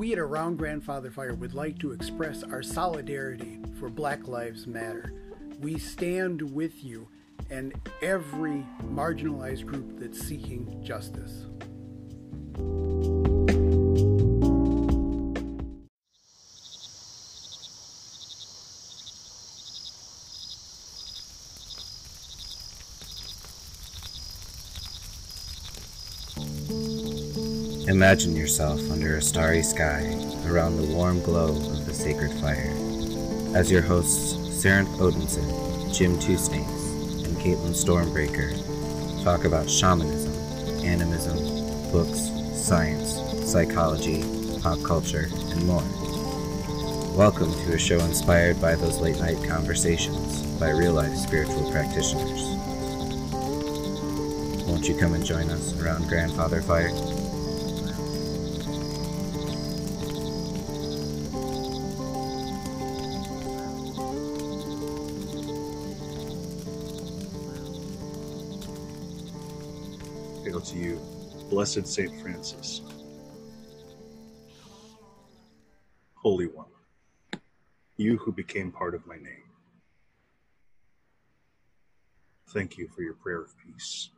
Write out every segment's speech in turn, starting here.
We at Around Grandfather Fire would like to express our solidarity for Black Lives Matter. We stand with you and every marginalized group that's seeking justice. Imagine yourself under a starry sky around the warm glow of the sacred fire. As your hosts, Sarenth Odinson, Jim Two Snakes, and Caitlin Stormbreaker talk about shamanism, animism, books, science, psychology, pop culture, and more. Welcome to a show inspired by those late-night conversations by real-life spiritual practitioners. Won't you come and join us around Grandfather Fire? Hail to you, blessed Saint Francis, Holy One, you who became part of my name. Thank you for your prayer of peace.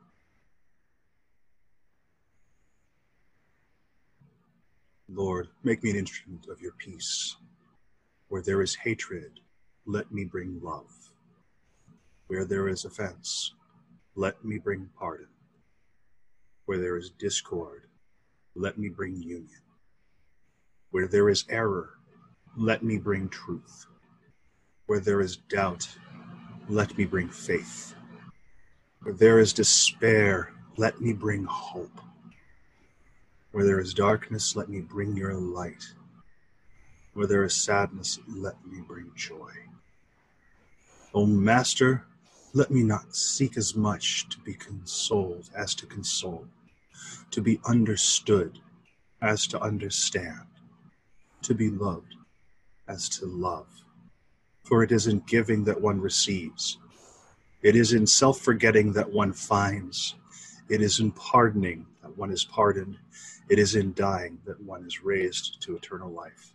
Lord, make me an instrument of your peace. Where there is hatred, let me bring love. Where there is offense, let me bring pardon. Where there is discord, let me bring union. Where there is error, let me bring truth. Where there is doubt, let me bring faith. Where there is despair, let me bring hope. Where there is darkness, let me bring your light. Where there is sadness, let me bring joy. O Master, let me not seek as much to be consoled as to console, to be understood as to understand, to be loved as to love. For it is in giving that one receives. It is in self-forgetting that one finds. It is in pardoning that one is pardoned. It is in dying that one is raised to eternal life.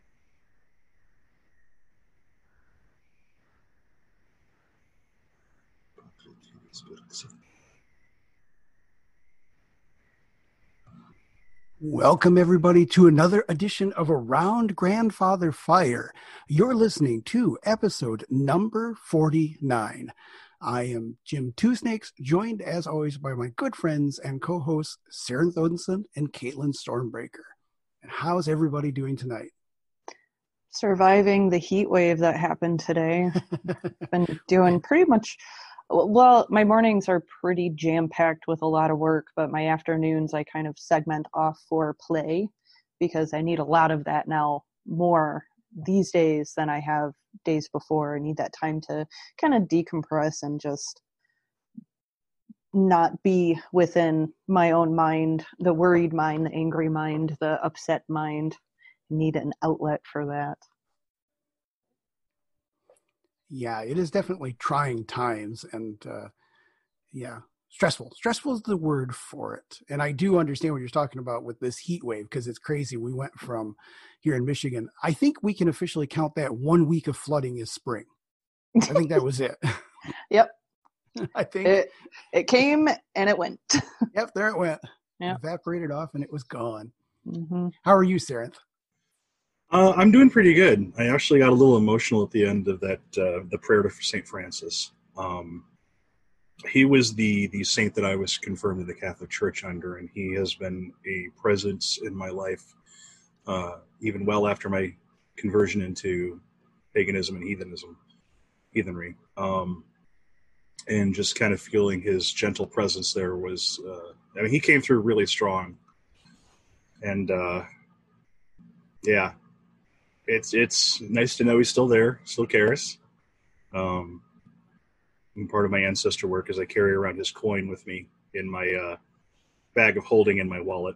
Welcome, everybody, to another edition of Around Grandfather Fire. You're listening to episode number 49. I am Jim Two Snakes, joined as always by my good friends and co-hosts Sarenth Odinson and Caitlin Stormbreaker. And how's everybody doing tonight? Surviving the heat wave that happened today. Been doing pretty much, well, my mornings are pretty jam-packed with a lot of work, but my afternoons I kind of segment off for play because I need a lot of that now more these days than I have days before. I need that time to kind of decompress and just not be within my own mind, the worried mind, the angry mind, the upset mind. I need an outlet for that. Yeah, it is definitely trying times and stressful. Stressful is the word for it. And I do understand what you're talking about with this heat wave because it's crazy. We went from here in Michigan. I think we can officially count that 1 week of flooding as spring. I think that was it. Yep. I think it came and it went. Yep, there it went. Yep. Evaporated off and it was gone. Mm-hmm. How are you, Sarenth? I'm doing pretty good. I actually got a little emotional at the end of that, the prayer to St. Francis. He was the saint that I was confirmed in the Catholic Church under, and he has been a presence in my life even well after my conversion into paganism and heathenry. And just kind of feeling his gentle presence there was, he came through really strong. And it's nice to know he's still there, still cares. And part of my ancestor work is I carry around his coin with me in my bag of holding in my wallet.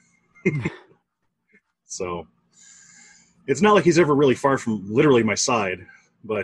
So it's not like he's ever really far from literally my side, but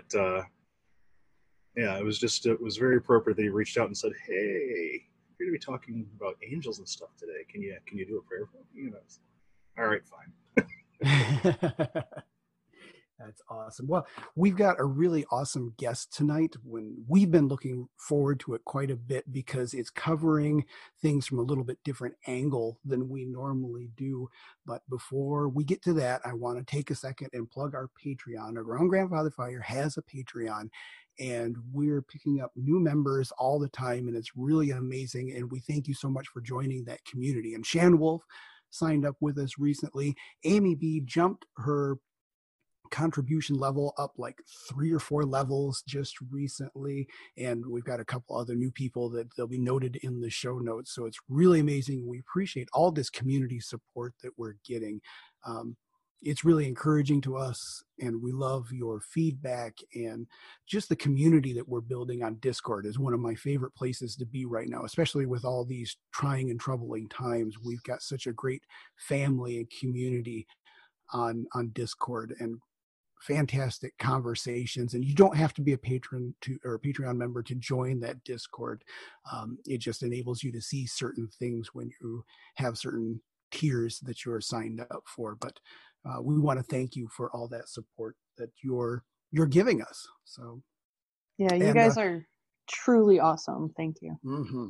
it was very appropriate that he reached out and said, "Hey, you're going to be talking about angels and stuff today. Can you do a prayer for me?" All right, fine. That's awesome. Well, we've got a really awesome guest tonight. When we've been looking forward to it quite a bit because it's covering things from a little bit different angle than we normally do. But before we get to that, I want to take a second and plug our Patreon. Around Grandfather Fire has a Patreon, and we're picking up new members all the time, and it's really amazing. And we thank you so much for joining that community. And Shan Wolf signed up with us recently. Amy B jumped her contribution level up like 3 or 4 levels just recently, and we've got a couple other new people that they'll be noted in the show notes. So it's really amazing. We appreciate all this community support that we're getting. It's really encouraging to us, and we love your feedback, and just the community that we're building on Discord is one of my favorite places to be right now, especially with all these trying and troubling times. We've got such a great family and community on Discord, and fantastic conversations. And you don't have to be a patron to or a Patreon member to join that Discord. It just enables you to see certain things when you have certain tiers that you're signed up for. But we want to thank you for all that support that you're giving us. So yeah, you guys are truly awesome. Thank you. Mm-hmm.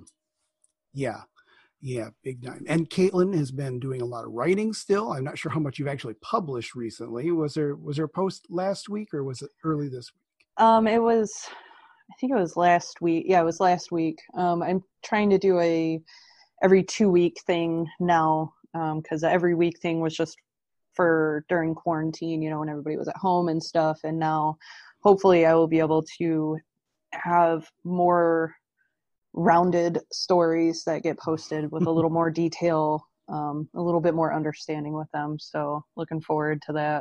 Yeah, big time. And Caitlin has been doing a lot of writing still. I'm not sure how much you've actually published recently. Was there a post last week, or was it early this week? I think it was last week. Yeah, it was last week. I'm trying to do a every 2-week thing now, because the every week thing was just for during quarantine, when everybody was at home and stuff. And now hopefully I will be able to have more rounded stories that get posted with a little more detail, a little bit more understanding with them. So looking forward to that.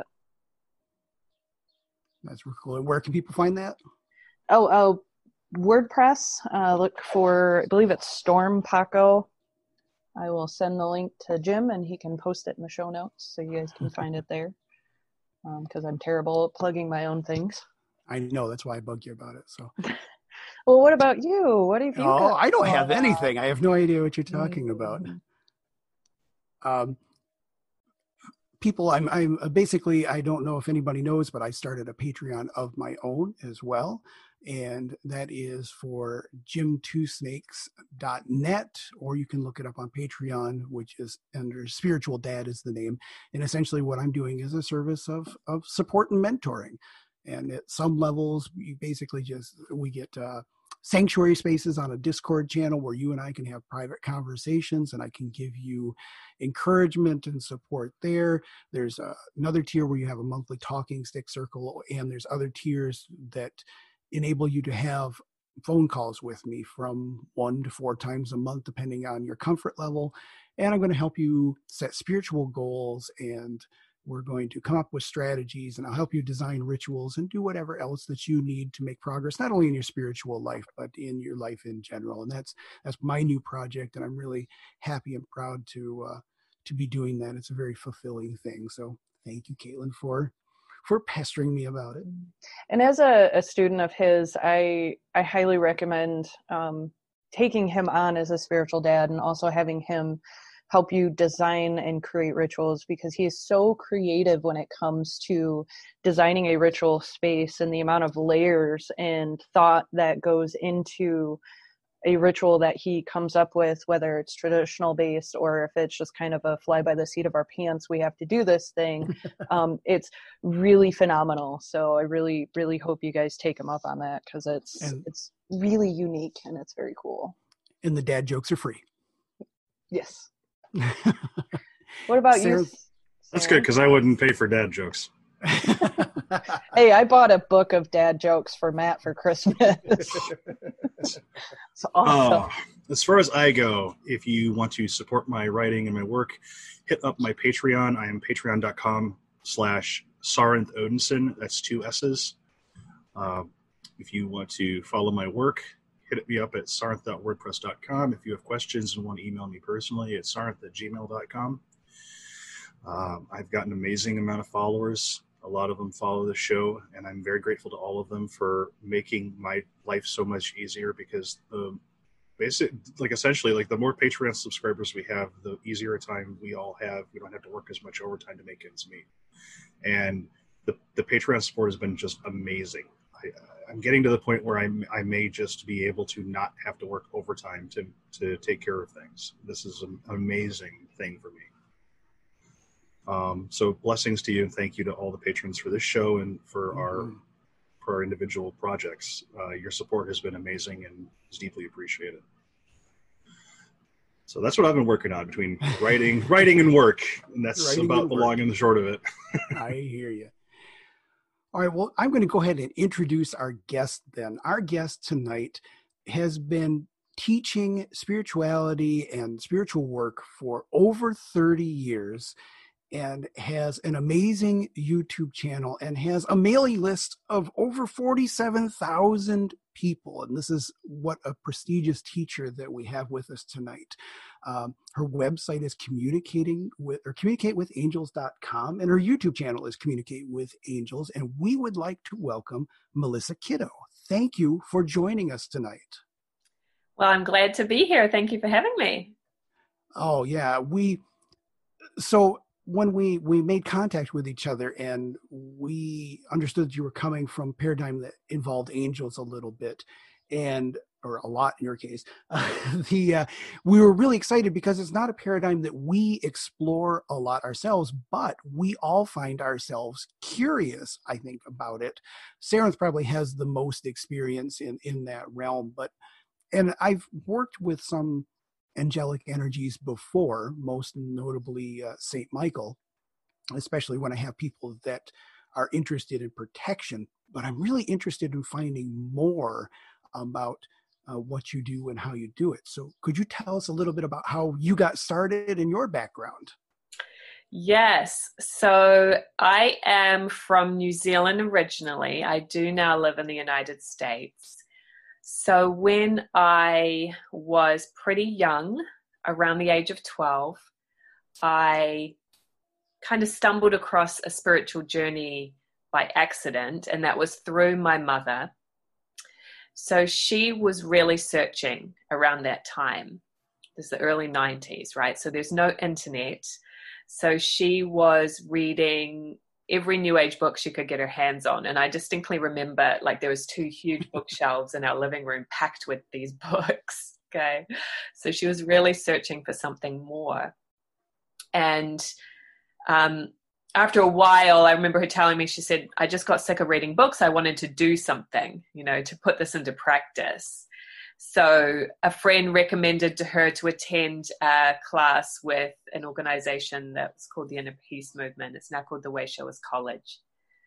That's really cool. And where can people find that? Oh, WordPress. Look for, I believe it's Storm Paco. I will send the link to Jim and he can post it in the show notes so you guys can find it there. Because I'm terrible at plugging my own things. I know, that's why I bug you about it. So. Well, what about you? What have you got? I don't have anything. I have no idea what you're talking about. People, I'm basically, I don't know if anybody knows, but I started a Patreon of my own as well. And that is for jim2snakes.net, or you can look it up on Patreon, which is under Spiritual Dad is the name. And essentially what I'm doing is a service of support and mentoring. And at some levels, we get sanctuary spaces on a Discord channel where you and I can have private conversations, and I can give you encouragement and support there. There's another tier where you have a monthly talking stick circle, and there's other tiers that enable you to have phone calls with me from 1 to 4 times a month, depending on your comfort level. And I'm going to help you set spiritual goals, and we're going to come up with strategies, and I'll help you design rituals and do whatever else that you need to make progress, not only in your spiritual life, but in your life in general. And that's my new project, and I'm really happy and proud to be doing that. It's a very fulfilling thing. So thank you, Caitlin, for pestering me about it. And as a student of his, I highly recommend taking him on as a spiritual dad, and also having him help you design and create rituals, because he is so creative when it comes to designing a ritual space, and the amount of layers and thought that goes into a ritual that he comes up with, whether it's traditional based or if it's just kind of a fly by the seat of our pants, we have to do this thing. It's really phenomenal. So I really, really hope you guys take him up on that, because it's really unique and it's very cool. And the dad jokes are free. Yes. What about you? That's good, because I wouldn't pay for dad jokes. Hey, I bought a book of dad jokes for Matt for Christmas. It's awesome. As far as I go, if you want to support my writing and my work, hit up my Patreon. I am patreon.com/Sarenth Odinson. That's 2 S's. If you want to follow my work, hit me up at sarenth.wordpress.com. If you have questions and want to email me personally, it's sarenth@gmail.com. I've got an amazing amount of followers. A lot of them follow the show, and I'm very grateful to all of them for making my life so much easier, because the essentially, like the more Patreon subscribers we have, the easier a time we all have. We don't have to work as much overtime to make ends meet. And the Patreon support has been just amazing. I'm getting to the point where I may just be able to not have to work overtime to take care of things. This is an amazing thing for me. So blessings to you, and thank you to all the patrons for this show and for our individual projects. Your support has been amazing and is deeply appreciated. So that's what I've been working on between writing and work, and that's about the long and the short of it. I hear you. All right, well, I'm going to go ahead and introduce our guest then. Our guest tonight has been teaching spirituality and spiritual work for over 30 years and has an amazing YouTube channel and has a mailing list of over 47,000 people. And this is what a prestigious teacher that we have with us tonight. Her website is communicatewithangels.com, and her YouTube channel is Communicate with Angels. And we would like to welcome Melissa Kiddo. Thank you for joining us tonight. Well, I'm glad to be here. Thank you for having me. Oh, yeah. So when we made contact with each other and we understood you were coming from a paradigm that involved angels a little bit, or a lot in your case, we were really excited because it's not a paradigm that we explore a lot ourselves, but we all find ourselves curious, I think, about it. Sarah probably has the most experience in that realm, and I've worked with some angelic energies before, most notably Saint Michael, especially when I have people that are interested in protection, but I'm really interested in finding more about what you do and how you do it. So could you tell us a little bit about how you got started in your background? Yes. So I am from New Zealand originally. I do now live in the United States. So when I was pretty young, around the age of 12, I kind of stumbled across a spiritual journey by accident, and that was through my mother. So she was really searching around that time. This is the early 90s, right? So there's no internet. So she was reading every New Age book she could get her hands on. And I distinctly remember, like, there was 2 huge bookshelves in our living room packed with these books. Okay. So she was really searching for something more. And after a while, I remember her telling me, she said, I just got sick of reading books. I wanted to do something, to put this into practice. So a friend recommended to her to attend a class with an organization that was called the Inner Peace Movement. It's now called the Way Showers College.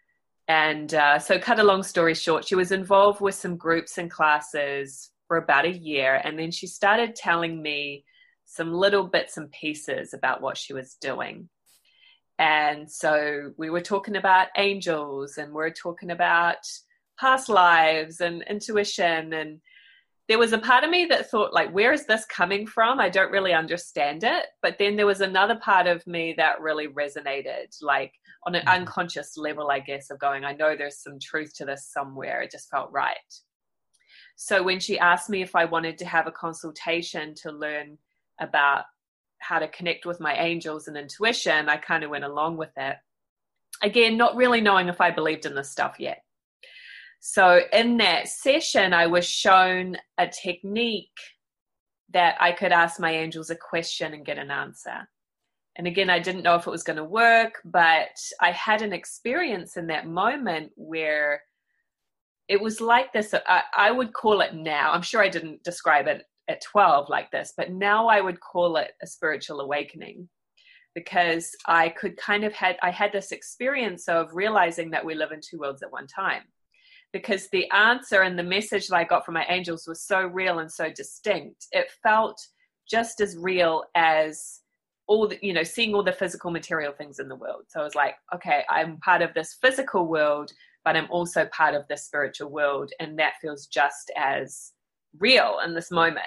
And so cut a long story short, she was involved with some groups and classes for about a year. And then she started telling me some little bits and pieces about what she was doing. And so we were talking about angels, and we're talking about past lives and intuition. And there was a part of me that thought, like, where is this coming from? I don't really understand it. But then there was another part of me that really resonated, like on an unconscious level, I guess, of going, I know there's some truth to this somewhere. It just felt right. So when she asked me if I wanted to have a consultation to learn about how to connect with my angels and intuition, I kind of went along with it. Again, not really knowing if I believed in this stuff yet. So in that session, I was shown a technique that I could ask my angels a question and get an answer. And again, I didn't know if it was going to work, but I had an experience in that moment where it was like this. I would call it now, I'm sure I didn't describe it at 12 like this, but now I would call it a spiritual awakening, because I had this experience of realizing that we live in 2 worlds at one time. Because the answer and the message that I got from my angels was so real and so distinct. It felt just as real as seeing all the physical material things in the world. So I was like, okay, I'm part of this physical world, but I'm also part of this spiritual world. And that feels just as real in this moment.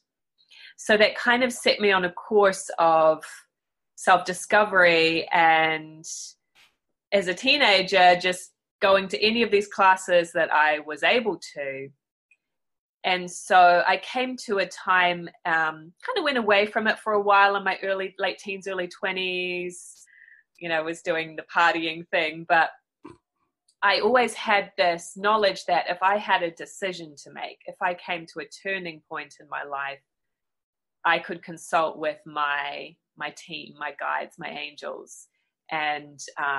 So that kind of set me on a course of self-discovery, and as a teenager, just going to any of these classes that I was able to, And so I came to a time, kind of went away from it for a while in my late teens, early 20s, was doing the partying thing. But I always had this knowledge that if I had a decision to make, if I came to a turning point in my life, I could consult with my team, my guides, my angels, and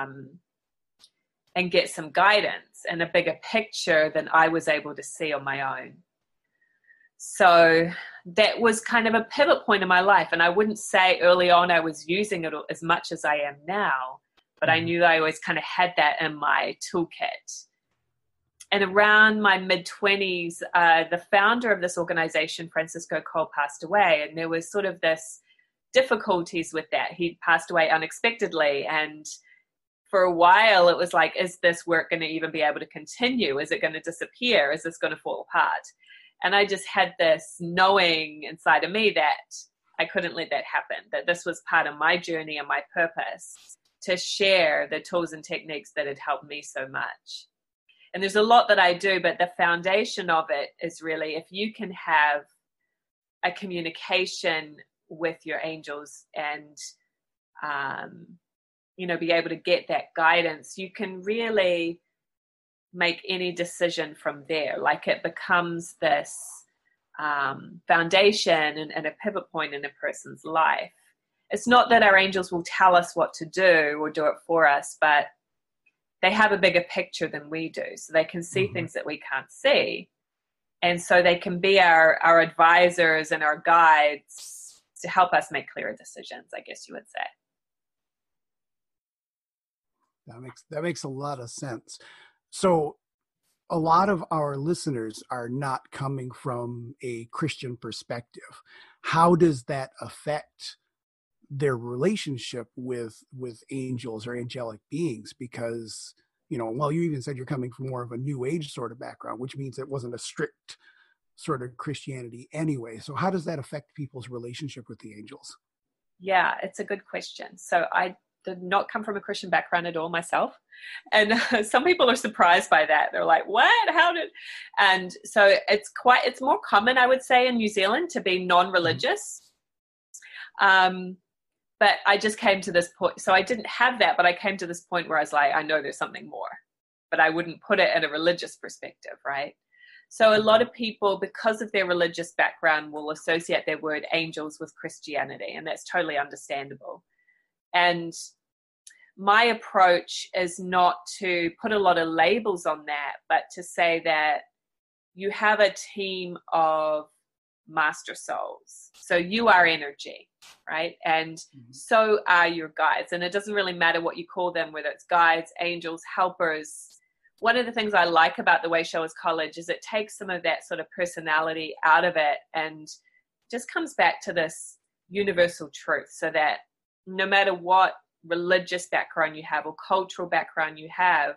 get some guidance and a bigger picture than I was able to see on my own. So that was kind of a pivot point in my life. And I wouldn't say early on I was using it as much as I am now, but I knew I always kind of had that in my toolkit. And around my mid-20s, the founder of this organization, Francisco Cole, passed away. And there was sort of this difficulties with that. He passed away unexpectedly. And for a while, it was like, is this work going to even be able to continue? Is it going to disappear? Is this going to fall apart? And I just had this knowing inside of me that I couldn't let that happen, that this was part of my journey and my purpose to share the tools and techniques that had helped me so much. And there's a lot that I do, but the foundation of it is really if you can have a communication with your angels and, be able to get that guidance, you can really make any decision from there. Like it becomes this foundation and a pivot point in a person's life. It's not that our angels will tell us what to do or do it for us, but they have a bigger picture than we do. So they can see things that we can't see. And so they can be our advisors and our guides to help us make clearer decisions, I guess you would say. That makes a lot of sense. So a lot of our listeners are not coming from a Christian perspective. How does that affect their relationship with angels or angelic beings? Because, you even said you're coming from more of a New Age sort of background, which means it wasn't a strict sort of Christianity anyway. So how does that affect people's relationship with the angels? Yeah, it's a good question. So I did not come from a Christian background at all myself. And some people are surprised by that. They're like, what? And so it's more common, I would say, in New Zealand to be non-religious. But I just came to this point. So I didn't have that, but I came to this point where I was like, I know there's something more, but I wouldn't put it in a religious perspective, right? So a lot of people, because of their religious background, will associate their word angels with Christianity, and that's totally understandable. And my approach is not to put a lot of labels on that, but to say that you have a team of master souls. So you are energy, right? And so are your guides. And it doesn't really matter what you call them, whether it's guides, angels, helpers. One of the things I like about the Way Showers College is it takes some of that sort of personality out of it and just comes back to this universal truth, so that no matter what religious background you have or cultural background you have,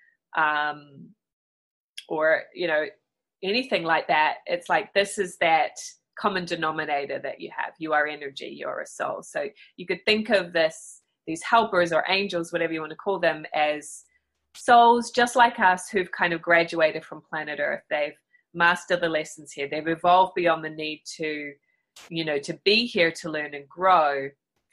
or anything like that, it's like this is that common denominator that you have. You are energy, you're a soul. So you could think of these helpers or angels, whatever you want to call them, as souls just like us who've kind of graduated from planet Earth. They've mastered the lessons here. They've evolved beyond the need to be here to learn and grow.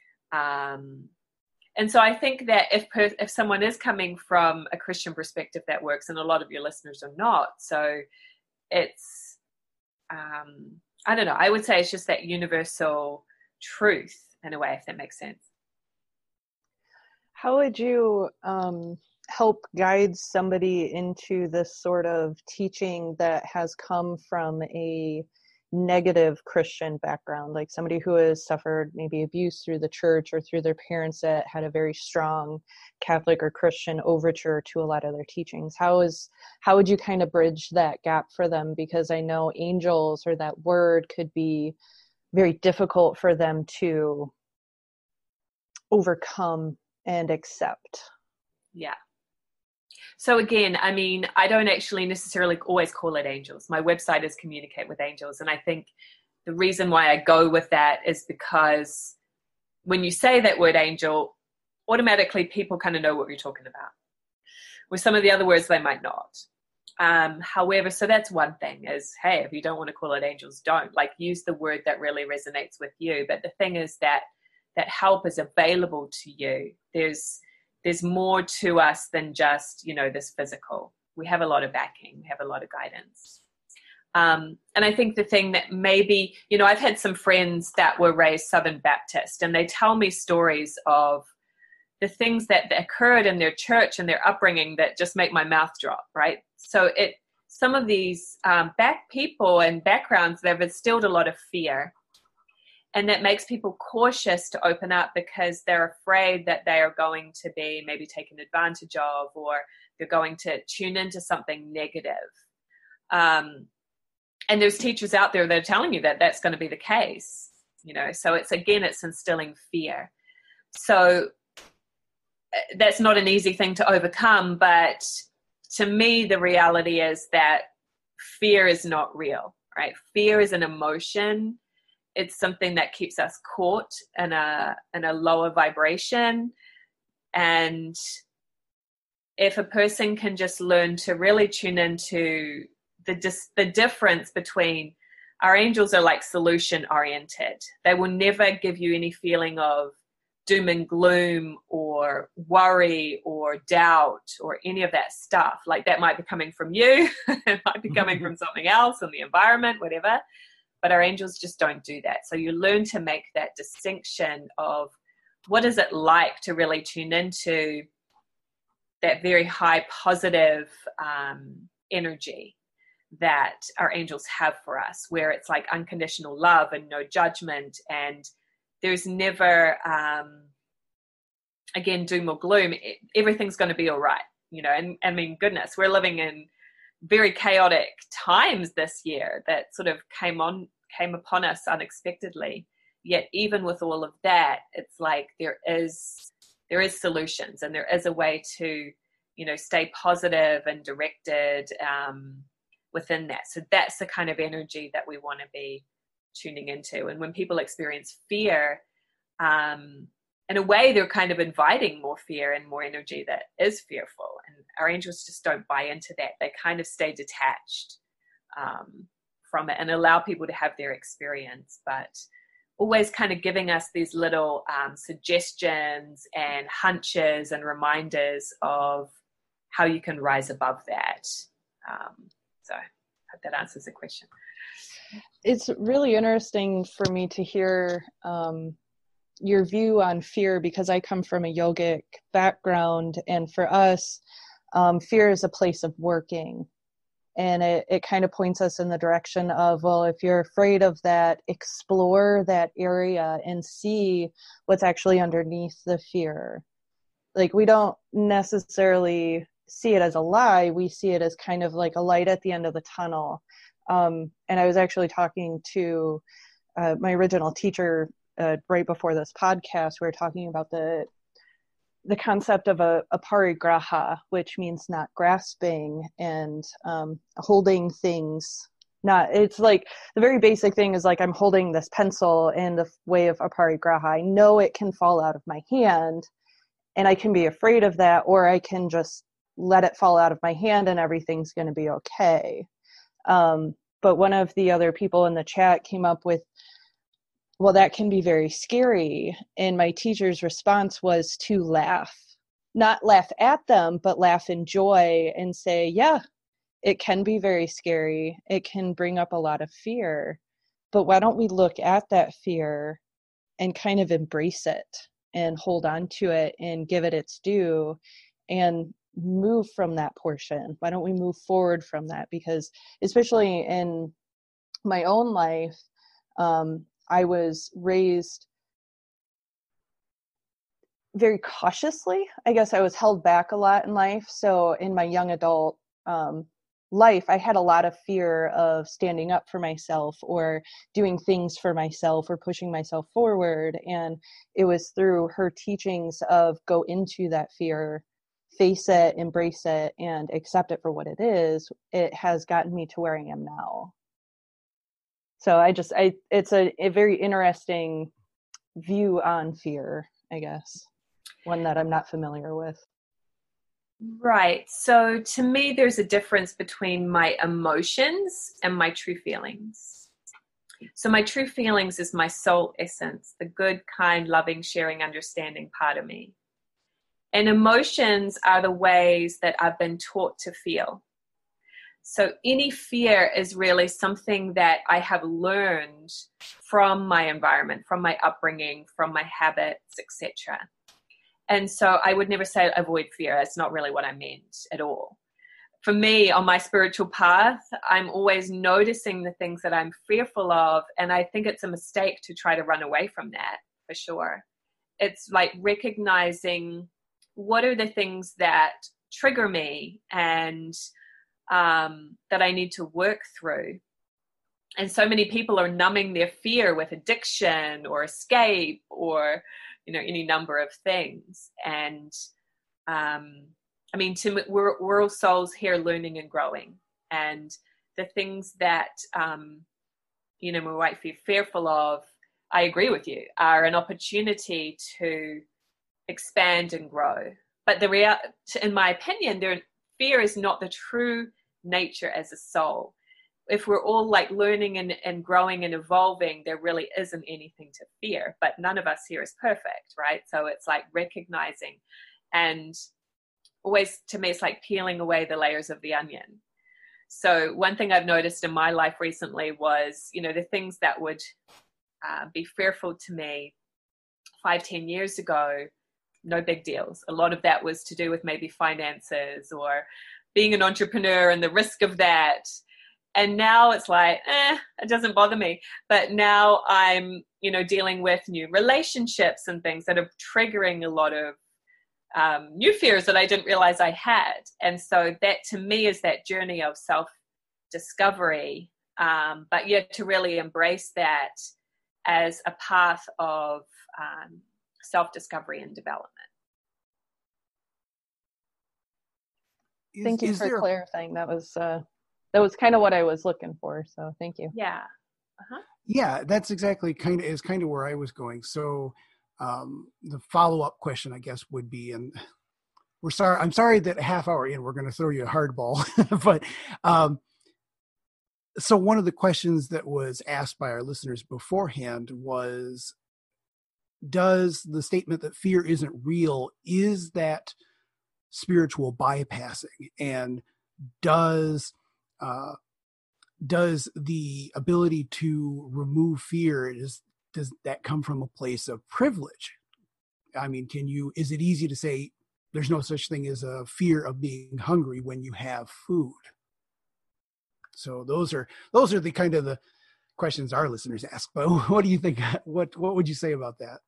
And so I think that if someone is coming from a Christian perspective, that works, and a lot of your listeners are not. So it's, I don't know, I would say it's just that universal truth in a way, if that makes sense. How would you help guide somebody into this sort of teaching that has come from a negative Christian background, like somebody who has suffered maybe abuse through the church or through their parents that had a very strong Catholic or Christian overture to a lot of their teachings? How would you kind of bridge that gap for them? Because I know angels, or that word, could be very difficult for them to overcome and accept. Yeah. So again, I mean, I don't actually necessarily always call it angels. My website is Communicate with Angels. And I think the reason why I go with that is because when you say that word angel, automatically people kind of know what you're talking about. With some of the other words, they might not. However, so that's one thing is, hey, if you don't want to call it angels, don't. Like, use the word that really resonates with you. But the thing is that help is available to you. There's more to us than just, this physical. We have a lot of backing. We have a lot of guidance. And I think the thing that maybe, I've had some friends that were raised Southern Baptist, and they tell me stories of the things that occurred in their church and their upbringing that just make my mouth drop, right? So some of these back people and backgrounds, they've instilled a lot of fear. And that makes people cautious to open up because they're afraid that they are going to be maybe taken advantage of, or they're going to tune into something negative. And there's teachers out there that are telling you that that's going to be the case, so it's instilling fear. So that's not an easy thing to overcome, but to me, the reality is that fear is not real, right? Fear is an emotion. It's something that keeps us caught in a lower vibration. And if a person can just learn to really tune into the difference between, our angels are like solution oriented. They will never give you any feeling of doom and gloom or worry or doubt or any of that stuff. Like, that might be coming from you. It might be coming from something else in the environment, whatever. But our angels just don't do that. So you learn to make that distinction of what is it like to really tune into that very high positive energy that our angels have for us, where it's like unconditional love and no judgment, and there's never, again, doom or gloom. Everything's going to be all right, and I mean, goodness, we're living in very chaotic times this year that sort of came upon us unexpectedly. Yet even with all of that, it's like there is solutions, and there is a way to, stay positive and directed within that. So that's the kind of energy that we want to be tuning into. And when people experience fear, in a way, they're kind of inviting more fear and more energy that is fearful. And our angels just don't buy into that. They kind of stay detached from it and allow people to have their experience, but always kind of giving us these little suggestions and hunches and reminders of how you can rise above that. So I hope that answers the question. It's really interesting for me to hear your view on fear, because I come from a yogic background, and for us, fear is a place of working. And it kind of points us in the direction of, well, if you're afraid of that, explore that area and see what's actually underneath the fear. Like, we don't necessarily see it as a lie. We see it as kind of like a light at the end of the tunnel. And I was actually talking to my original teacher right before this podcast. We were talking about the concept of a parigraha, which means not grasping, and holding things. It's like the very basic thing is like, I'm holding this pencil in the way of a parigraha. I know it can fall out of my hand, and I can be afraid of that, or I can just let it fall out of my hand and everything's going to be okay. But one of the other people in the chat came up with, well, that can be very scary. And my teacher's response was to laugh, not laugh at them, but laugh in joy and say, yeah, it can be very scary. It can bring up a lot of fear, but why don't we look at that fear and kind of embrace it and hold on to it and give it its due and move from that portion? Why don't we move forward from that? Because especially in my own life, I was raised very cautiously. I guess I was held back a lot in life. So in my young adult life, I had a lot of fear of standing up for myself or doing things for myself or pushing myself forward. And it was through her teachings of go into that fear, face it, embrace it, and accept it for what it is. It has gotten me to where I am now. So it's a very interesting view on fear, I guess, one that I'm not familiar with. Right. So to me, there's a difference between my emotions and my true feelings. So my true feelings is my soul essence, the good, kind, loving, sharing, understanding part of me. And emotions are the ways that I've been taught to feel. So any fear is really something that I have learned from my environment, from my upbringing, from my habits, etc. And so I would never say avoid fear. That's not really what I meant at all. For me, on my spiritual path, I'm always noticing the things that I'm fearful of. And I think it's a mistake to try to run away from that, for sure. It's like recognizing what are the things that trigger me and that I need to work through. And so many people are numbing their fear with addiction or escape or, any number of things. And we're all souls here learning and growing. And the things that, we might be fearful of, I agree with you, are an opportunity to expand and grow. But in my opinion, fear is not the true nature as a soul. If we're all like learning and growing and evolving, there really isn't anything to fear, but none of us here is perfect, right? So it's like recognizing, and always to me, it's like peeling away the layers of the onion. So one thing I've noticed in my life recently was, the things that would be fearful to me 5-10 years ago, no big deals. A lot of that was to do with maybe finances or being an entrepreneur and the risk of that. And now it's like, it doesn't bother me. But now I'm, dealing with new relationships and things that are triggering a lot of new fears that I didn't realize I had. And so that to me is that journey of self-discovery. But yet to really embrace that as a path of self-discovery and development. Thank you for clarifying. That was kind of what I was looking for. So thank you. Yeah. Uh-huh. Yeah, that's exactly kind of where I was going. So the follow-up question, I guess, would be, and I'm sorry that a half hour in, we're going to throw you a hardball, but so one of the questions that was asked by our listeners beforehand was, does the statement that fear isn't real, is that spiritual bypassing? And does the ability to remove fear, does that come from a place of privilege? I mean, is it easy to say there's no such thing as a fear of being hungry when you have food? So those are the kind of the questions our listeners ask. But what do you think? What would you say about that?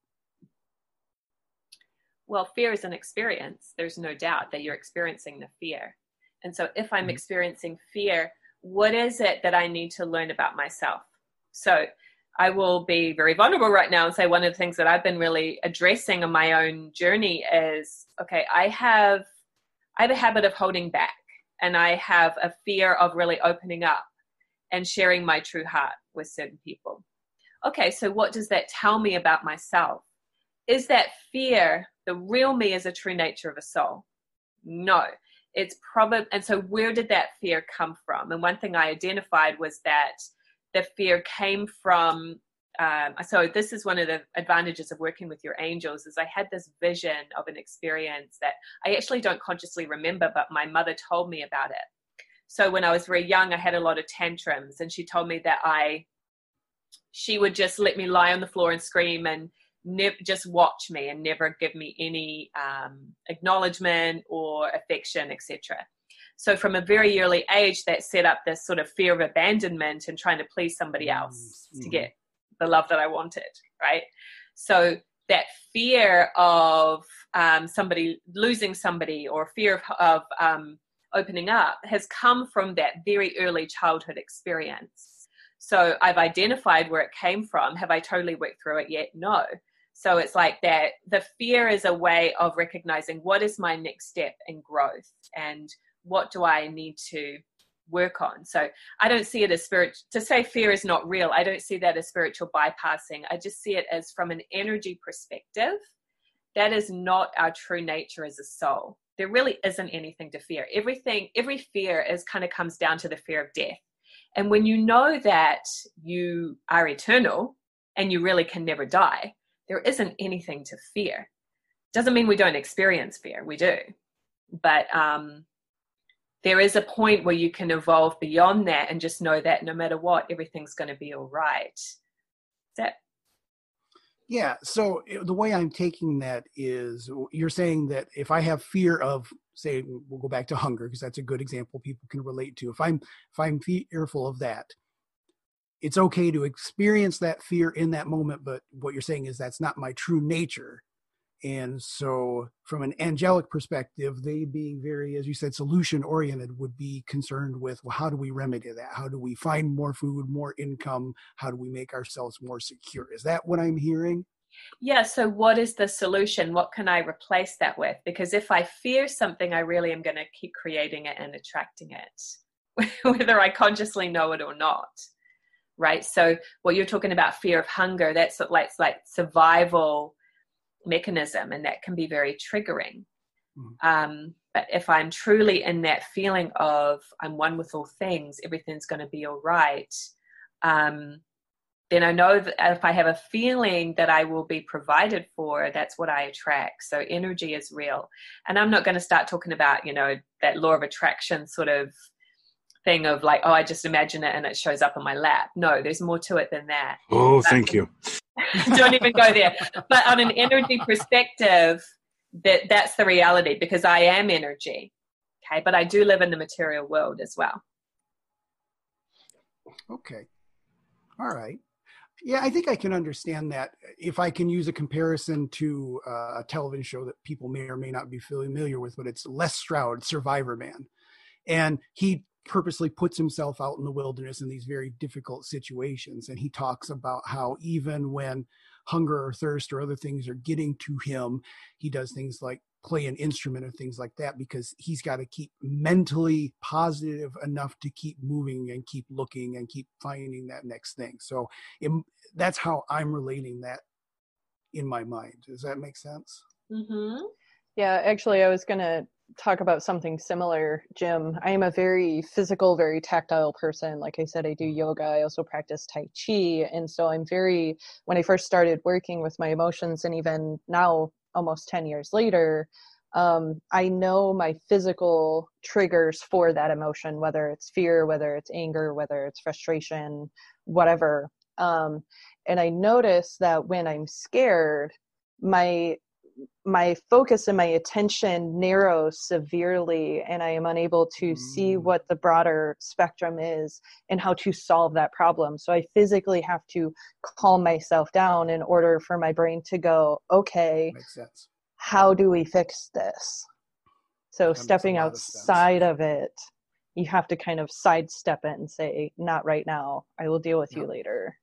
Well, fear is an experience. There's no doubt that you're experiencing the fear. And so if I'm experiencing fear, what is it that I need to learn about myself? So I will be very vulnerable right now and say one of the things that I've been really addressing on my own journey is, okay, I have a habit of holding back, and I have a fear of really opening up and sharing my true heart with certain people. Okay, so what does that tell me about myself? Is that fear the real me as a true nature of a soul? No. It's probably, and so where did that fear come from? And one thing I identified was that the fear came from, so this is one of the advantages of working with your angels, is I had this vision of an experience that I actually don't consciously remember, but my mother told me about it. So when I was very young, I had a lot of tantrums, and she told me that she would just let me lie on the floor and scream and just watch me and never give me any acknowledgement or affection, etc. So from a very early age, that set up this sort of fear of abandonment and trying to please somebody else to get the love that I wanted, right? So that fear of somebody losing somebody, or fear of opening up, has come from that very early childhood experience. So I've identified where it came from. Have I totally worked through it yet? No. So it's like that. The fear is a way of recognizing what is my next step in growth and what do I need to work on. So I don't see it as to say fear is not real. I don't see that as spiritual bypassing. I just see it as, from an energy perspective, that is not our true nature as a soul. there really isn't anything to fear. Every fear kind of comes down to the fear of death. And when you know that you are eternal and you really can never die, there isn't anything to fear. Doesn't mean we don't experience fear. We do. But there is a point where you can evolve beyond that and just know that no matter what, everything's going to be all right. Yeah. So the way I'm taking that is you're saying that if I have fear of, say, we'll go back to hunger, because that's a good example people can relate to. If I'm fearful of that, it's okay to experience that fear in that moment. But what you're saying is that's not my true nature. And so from an angelic perspective, they being very, as you said, solution oriented, would be concerned with, well, how do we remedy that? How do we find more food, more income? How do we make ourselves more secure? Is that what I'm hearing? Yeah. So what is the solution? What can I replace that with? Because if I fear something, I really am going to keep creating it and attracting it, whether I consciously know it or not. Right. So what you're talking about, fear of hunger, that's like survival mechanism, and that can be very triggering. But if I'm truly in that feeling of I'm one with all things, everything's going to be all right, then I know that if I have a feeling that I will be provided for, that's what I attract. So energy is real. And I'm not going to start talking about, that law of attraction sort of thing of like, oh, I just imagine it and it shows up in my lap. No, there's more to it than that. Oh, thank you. Don't even go there. But on an energy perspective, that's the reality, because I am energy. Okay. But I do live in the material world as well. Okay. All right. Yeah, I think I can understand that. If I can use a comparison to a television show that people may or may not be familiar with, but it's Les Stroud, Survivor Man. And he purposely puts himself out in the wilderness in these very difficult situations. And he talks about how even when hunger or thirst or other things are getting to him, he does things like play an instrument or things like that, because he's got to keep mentally positive enough to keep moving and keep looking and keep finding that next thing. So that's how I'm relating that in my mind. Does that make sense? Mm-hmm. Yeah, actually, I was going to talk about something similar, Jim. I am a very physical, very tactile person. Like I said, I do yoga. I also practice Tai Chi. And so when I first started working with my emotions, and even now, almost 10 years later, I know my physical triggers for that emotion, whether it's fear, whether it's anger, whether it's frustration, whatever. And I notice that when I'm scared, my focus and my attention narrows severely, and I am unable to see what the broader spectrum is and how to solve that problem. So I physically have to calm myself down in order for my brain to go, okay, makes sense. How do we fix this? So That stepping makes a lot of outside of it, you have to kind of sidestep it and say, not right now. I will deal with you later.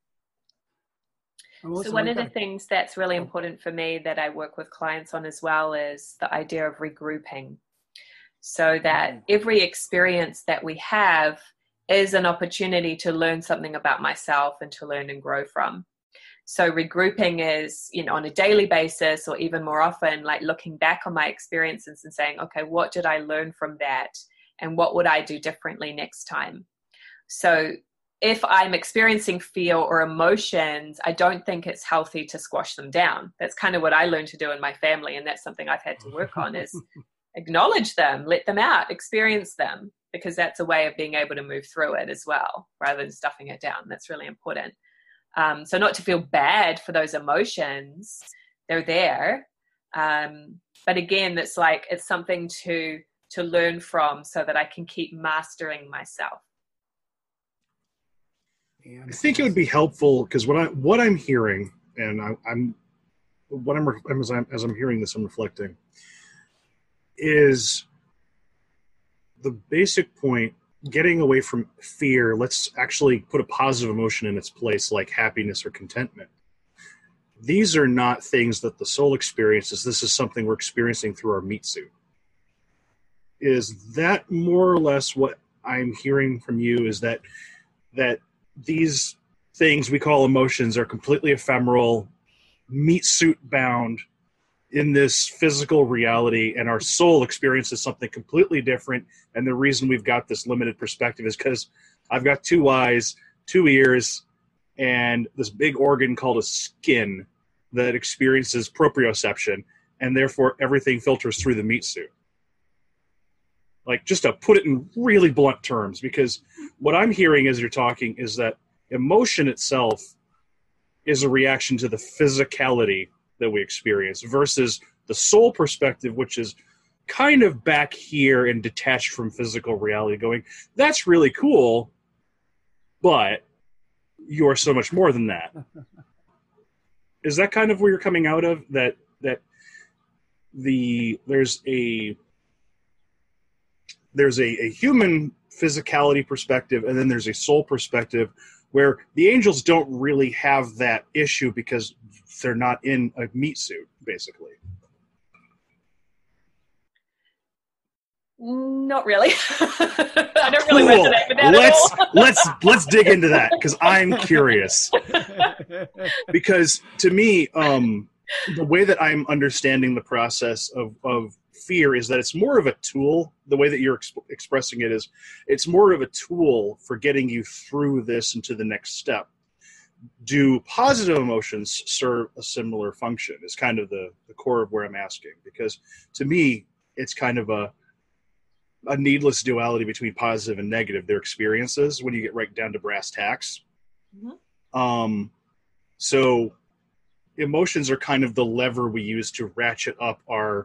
So one of the things that's really important for me that I work with clients on as well is the idea of regrouping. So that every experience that we have is an opportunity to learn something about myself and to learn and grow from. So regrouping is, on a daily basis, or even more often, like looking back on my experiences and saying, okay, what did I learn from that? And what would I do differently next time? So if I'm experiencing fear or emotions, I don't think it's healthy to squash them down. That's kind of what I learned to do in my family. And that's something I've had to work on, is acknowledge them, let them out, experience them, because that's a way of being able to move through it as well, rather than stuffing it down. That's really important. So not to feel bad for those emotions, they're there. But again, it's something to learn from so that I can keep mastering myself. I think it would be helpful, because what I'm hearing, and as I'm hearing this, I'm reflecting, is the basic point. Getting away from fear, let's actually put a positive emotion in its place, like happiness or contentment. These are not things that the soul experiences. This is something we're experiencing through our meat suit. Is that more or less what I'm hearing from you? Is that these things we call emotions are completely ephemeral, meat suit bound, in this physical reality, and our soul experiences something completely different. And the reason we've got this limited perspective is because I've got 2 eyes, 2 ears, and this big organ called a skin that experiences proprioception, and therefore everything filters through the meat suit. Like, just to put it in really blunt terms, because what I'm hearing as you're talking is that emotion itself is a reaction to the physicality that we experience versus the soul perspective, which is kind of back here and detached from physical reality, going, that's really cool, but you are so much more than that. Is that kind of where you're coming out of? That there's a human physicality perspective, and then there's a soul perspective, where the angels don't really have that issue because they're not in a meat suit, basically. Not really. I don't really resonate with that let's, at all. let's dig into that, because I'm curious. Because to me, the way that I'm understanding the process of fear is that it's more of a tool. The way that you're expressing it is, it's more of a tool for getting you through this and to the next step. Do positive emotions serve a similar function? Is kind of the core of where I'm asking, because to me, it's kind of a needless duality between positive and negative, their experiences, when you get right down to brass tacks. Mm-hmm. So emotions are kind of the lever we use to ratchet up our,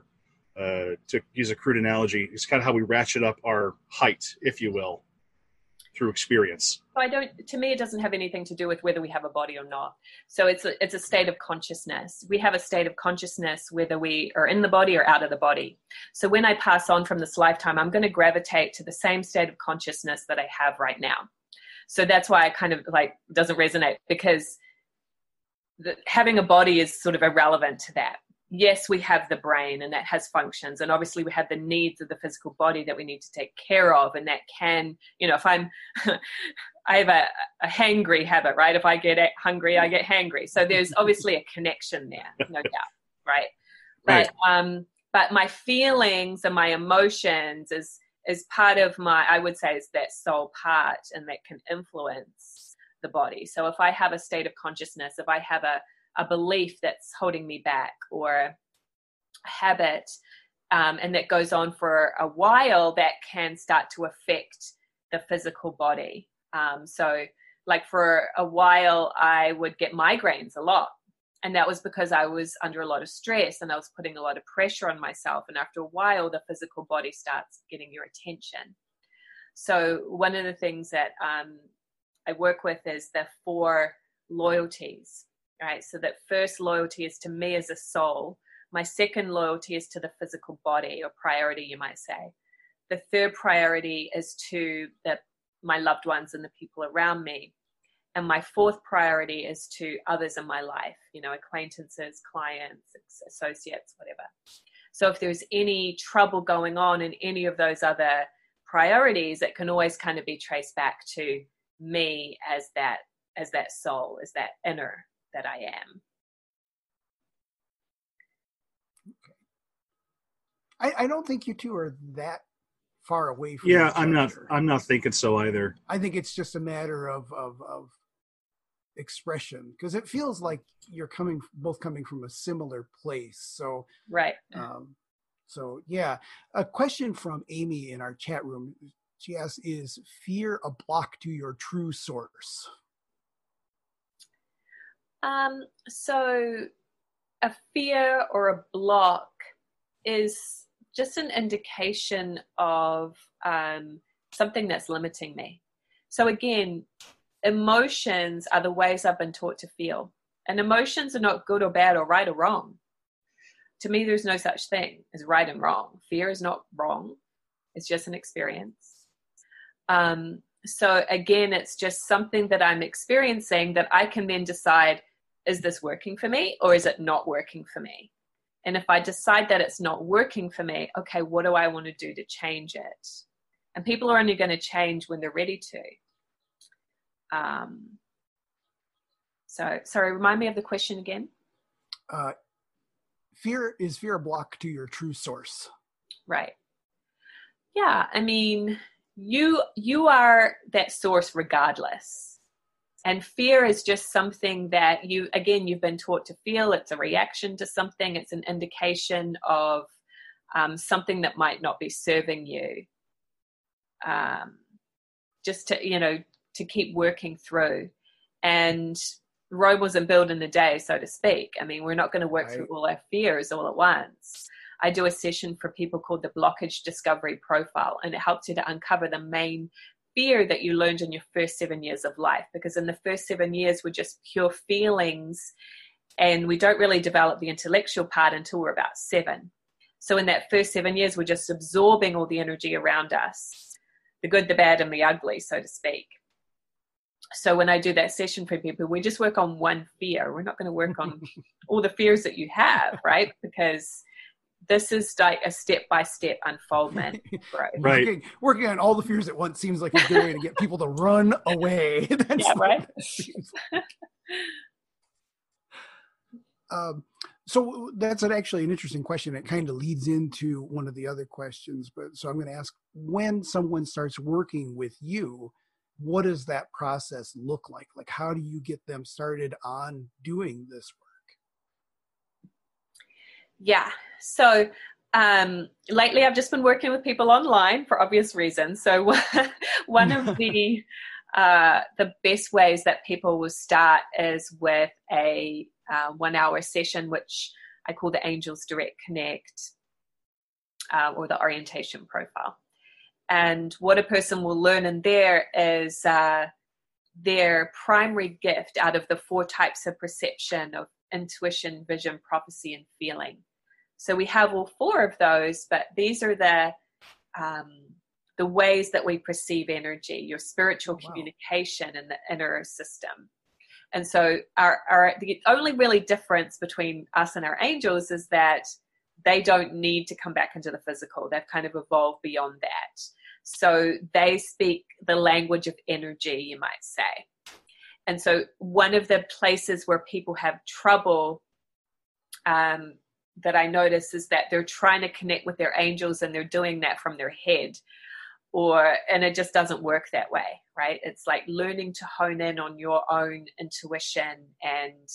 to use a crude analogy, it's kind of how we ratchet up our height, if you will, through experience. To me, it doesn't have anything to do with whether we have a body or not. So it's a state of consciousness. We have a state of consciousness whether we are in the body or out of the body. So when I pass on from this lifetime, I'm going to gravitate to the same state of consciousness that I have right now. So that's why I kind of doesn't resonate, because having a body is sort of irrelevant to that. Yes, we have the brain and that has functions, and obviously we have the needs of the physical body that we need to take care of, and that can, if I have a hangry habit, right? If I get hungry, I get hangry. So there's obviously a connection there, no doubt, right? Right. But my feelings and my emotions is part of I would say, is that soul part, and that can influence the body. So if I have a state of consciousness, if I have a belief that's holding me back, or a habit, and that goes on for a while, that can start to affect the physical body. So like for a while, I would get migraines a lot. And that was because I was under a lot of stress and I was putting a lot of pressure on myself. And after a while, the physical body starts getting your attention. So one of the things that I work with is the 4 loyalties. Right, so that first loyalty is to me as a soul. My second loyalty is to the physical body, or priority, you might say. The third priority is to my loved ones and the people around me. And my fourth priority is to others in my life, acquaintances, clients, associates, whatever. So if there's any trouble going on in any of those other priorities, it can always kind of be traced back to me as that soul, as that inner that I am. Okay. I don't think you two are that far away from each other. I'm not thinking so either. I think it's just a matter of expression, because it feels like you're both coming from a similar place. So right. So yeah, a question from Amy in our chat room. She asks, "Is fear a block to your true source?" So a fear or a block is just an indication of something that's limiting me. So again, emotions are the ways I've been taught to feel. And emotions are not good or bad or right or wrong. To me, there's no such thing as right and wrong. Fear is not wrong. It's just an experience. So again, it's just something that I'm experiencing that I can then decide, is this working for me or is it not working for me? And if I decide that it's not working for me, okay, what do I want to do to change it? And people are only going to change when they're ready to. So, sorry, remind me of the question again. fear a block to your true source? Right. Yeah. I mean, you are that source regardless. And fear is just something that you've been taught to feel. It's a reaction to something. It's an indication of something that might not be serving you. Just to keep working through. And Rome wasn't built in a day, so to speak. I mean, we're not going to work through all our fears all at once. I do a session for people called the Blockage Discovery Profile, and it helps you to uncover the main fear that you learned in your first 7 years of life. Because in the first 7 years, we're just pure feelings, and we don't really develop the intellectual part until we're about 7. So in that first 7 years, we're just absorbing all the energy around us, the good, the bad, and the ugly, so to speak. So when I do that session for people, we just work on one fear. We're not going to work on all the fears that you have, right? Because this is like a step-by-step unfoldment. Right. Working on all the fears at once seems like a good way to get people to run away. Yeah, right? So that's actually an interesting question. It kind of leads into one of the other questions. But so I'm going to ask, when someone starts working with you, what does that process look like? Like, how do you get them started on doing this work? Yeah. So lately I've just been working with people online for obvious reasons. So one of the best ways that people will start is with a 1 hour session, which I call the Angels Direct Connect, or the orientation profile. And what a person will learn in there is their primary gift out of the 4 types of perception of intuition, vision, prophecy, and feeling. So we have all 4 of those, but these are the ways that we perceive energy, your spiritual communication in the inner system. And so the only really difference between us and our angels is that they don't need to come back into the physical. They've kind of evolved beyond that. So they speak the language of energy, you might say. And so one of the places where people have trouble that I notice is that they're trying to connect with their angels and they're doing that from their head, and it just doesn't work that way, right? It's like learning to hone in on your own intuition and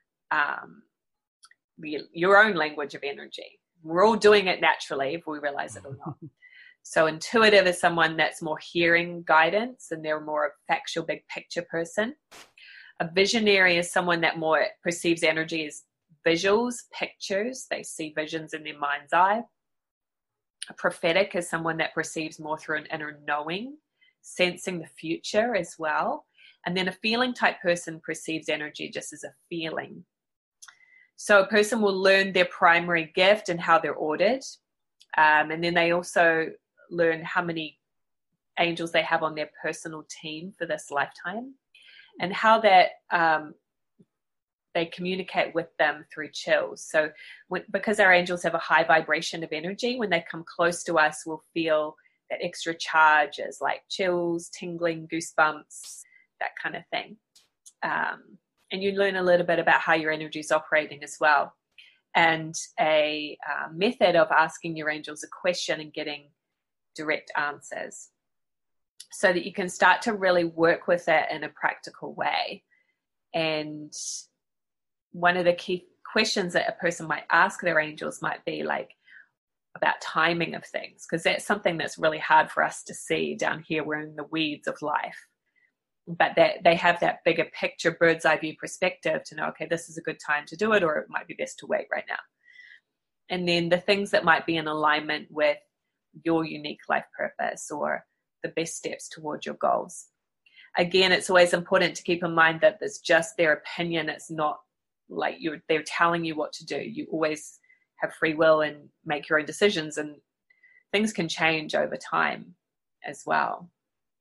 your own language of energy. We're all doing it naturally if we realize it or not. So intuitive is someone that's more hearing guidance and they're more a factual big picture person. A visionary is someone that more perceives energy as visuals, pictures. They see visions in their mind's eye. A prophetic is someone that perceives more through an inner knowing, sensing the future as well. And then a feeling type person perceives energy just as a feeling. So a person will learn their primary gift and how they're ordered. And then they also learn how many angels they have on their personal team for this lifetime, and how that they communicate with them through chills. So because our angels have a high vibration of energy, when they come close to us, we'll feel that extra charge as like chills, tingling, goosebumps, that kind of thing. And you learn a little bit about how your energy is operating as well. And a method of asking your angels a question and getting direct answers, so that you can start to really work with it in a practical way. And one of the key questions that a person might ask their angels might be like about timing of things, because that's something that's really hard for us to see down here. We're in the weeds of life. But they have that bigger picture, bird's eye view perspective to know, okay, this is a good time to do it, or it might be best to wait right now. And then the things that might be in alignment with your unique life purpose or the best steps towards your goals. Again, it's always important to keep in mind that it's just their opinion. It's not like they're telling you what to do. You always have free will and make your own decisions, and things can change over time as well.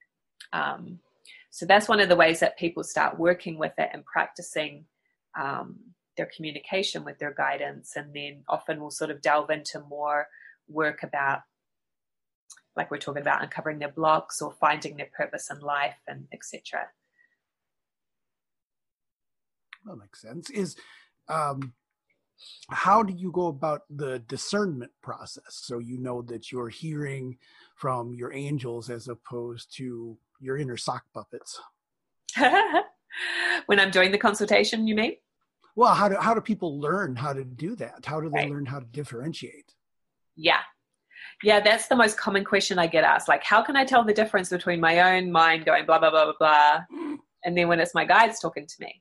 So that's one of the ways that people start working with it and practicing their communication with their guidance. And then often we'll sort of delve into more work about, like we're talking about, uncovering their blocks or finding their purpose in life, and etc. That makes sense. how do you go about the discernment process so you know that you're hearing from your angels as opposed to your inner sock puppets? When I'm doing the consultation, you mean? Well, how do people learn how to do that? How do they Right. learn how to differentiate? Yeah. Yeah, that's the most common question I get asked. Like, how can I tell the difference between my own mind going blah, blah, blah, blah, blah, and then when it's my guides talking to me?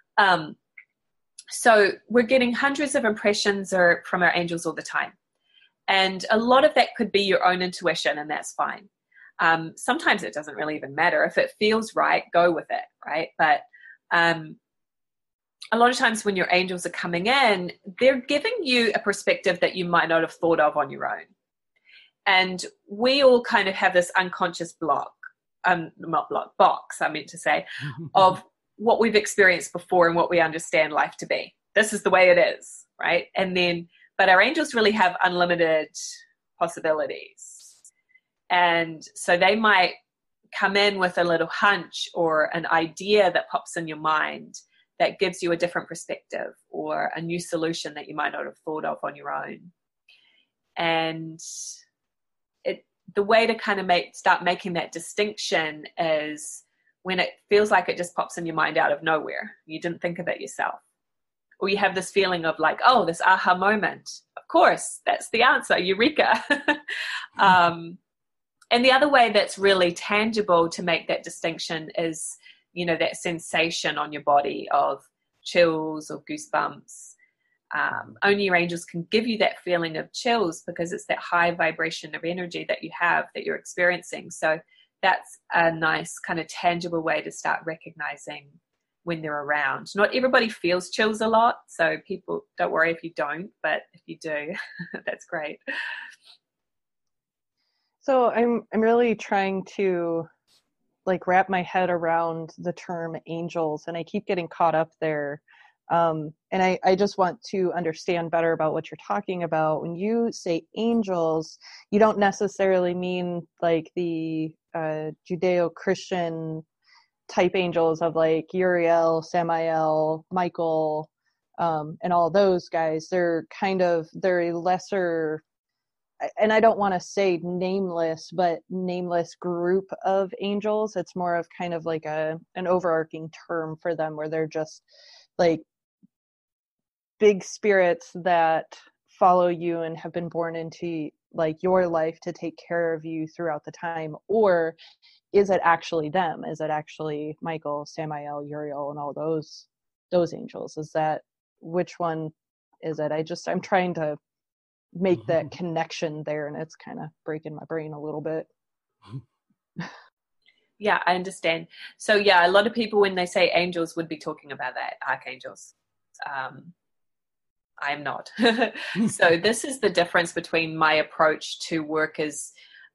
So we're getting hundreds of impressions from our angels all the time. And a lot of that could be your own intuition, and that's fine. Sometimes it doesn't really even matter. If it feels right, go with it, right? But a lot of times when your angels are coming in, they're giving you a perspective that you might not have thought of on your own. And we all kind of have this unconscious box, I meant to say, of what we've experienced before and what we understand life to be. This is the way it is, right? But our angels really have unlimited possibilities. And so they might come in with a little hunch or an idea that pops in your mind that gives you a different perspective or a new solution that you might not have thought of on your own. And the way to kind of start making that distinction is when it feels like it just pops in your mind out of nowhere. You didn't think of it yourself. Or you have this feeling of like, oh, this aha moment. Of course, that's the answer, eureka. And the other way that's really tangible to make that distinction is, that sensation on your body of chills or goosebumps. Only your angels can give you that feeling of chills because it's that high vibration of energy that you have, that you're experiencing. So that's a nice kind of tangible way to start recognizing when they're around. Not everybody feels chills a lot, so people, don't worry if you don't, but if you do, that's great. So I'm really trying to wrap my head around the term angels, and I keep getting caught up there. And I just want to understand better about what you're talking about. When you say angels, you don't necessarily mean like the Judeo-Christian type angels of like Uriel, Samael, Michael, and all those guys. They're a lesser, and I don't want to say nameless, but nameless group of angels. It's more of kind of like an overarching term for them, where they're just like big spirits that follow you and have been born into like your life to take care of you throughout the time. Or is it actually them? Is it actually Michael, Samael, Uriel, and all those angels? Is that, which one is it? I'm trying to make that connection there, and it's kind of breaking my brain a little bit. Yeah, I understand. So yeah, a lot of people when they say angels would be talking about that, archangels. I'm not. So this is the difference between my approach to work is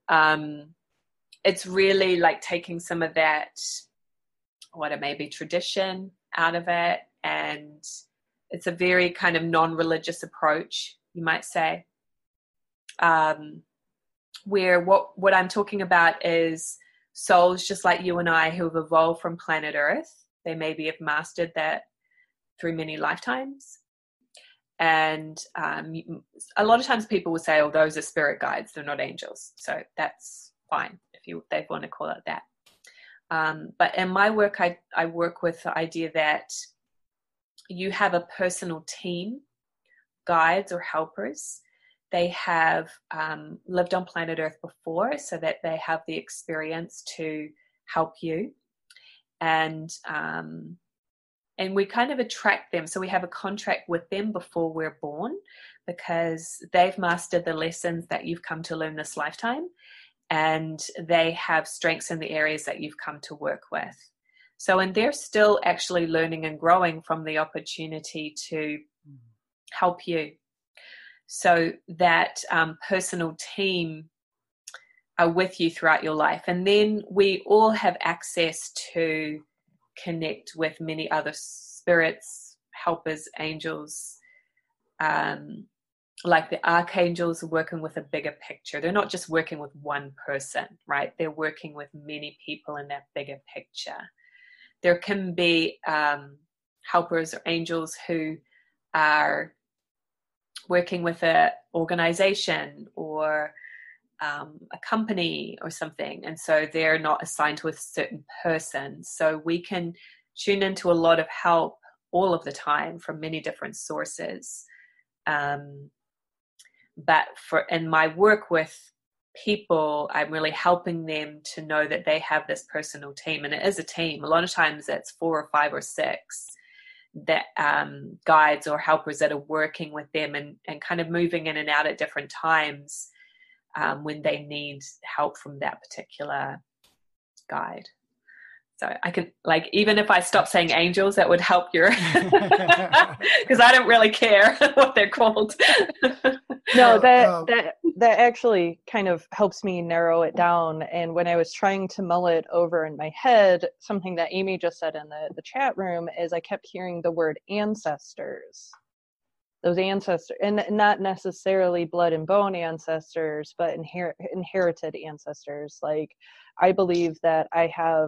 it's really like taking some of that, what it may be, tradition out of it, and it's a very kind of non-religious approach, you might say, where what I'm talking about is souls just like you and I who have evolved from planet Earth. They maybe have mastered that through many lifetimes. And a lot of times people will say, oh, those are spirit guides, they're not angels. So that's fine if they want to call it that. But in my work, I work with the idea that you have a personal team, guides or helpers. They have lived on planet Earth before, so that they have the experience to help you. And we kind of attract them. So we have a contract with them before we're born, because they've mastered the lessons that you've come to learn this lifetime, and they have strengths in the areas that you've come to work with. So, and they're still actually learning and growing from the opportunity to help you. So that personal team are with you throughout your life. And then we all have access to connect with many other spirits, helpers, angels. Like the archangels are working with a bigger picture. They're not just working with one person, right? They're working with many people in that bigger picture. There can be helpers or angels who are working with an organization or a company or something, and so they're not assigned to a certain person. So we can tune into a lot of help all of the time from many different sources. But in my work with people, I'm really helping them to know that they have this personal team, and it is a team. A lot of times it's 4 or 5 or 6 that guides or helpers that are working with them and kind of moving in and out at different times when they need help from that particular guide. So I can, like, even if I stop saying angels, that would help your, because I don't really care what they're called. No, that actually kind of helps me narrow it down. And when I was trying to mull it over in my head, something that Amy just said in the chat room is I kept hearing the word ancestors. Those ancestors, and not necessarily blood and bone ancestors, but inherited ancestors. Like, I believe that I have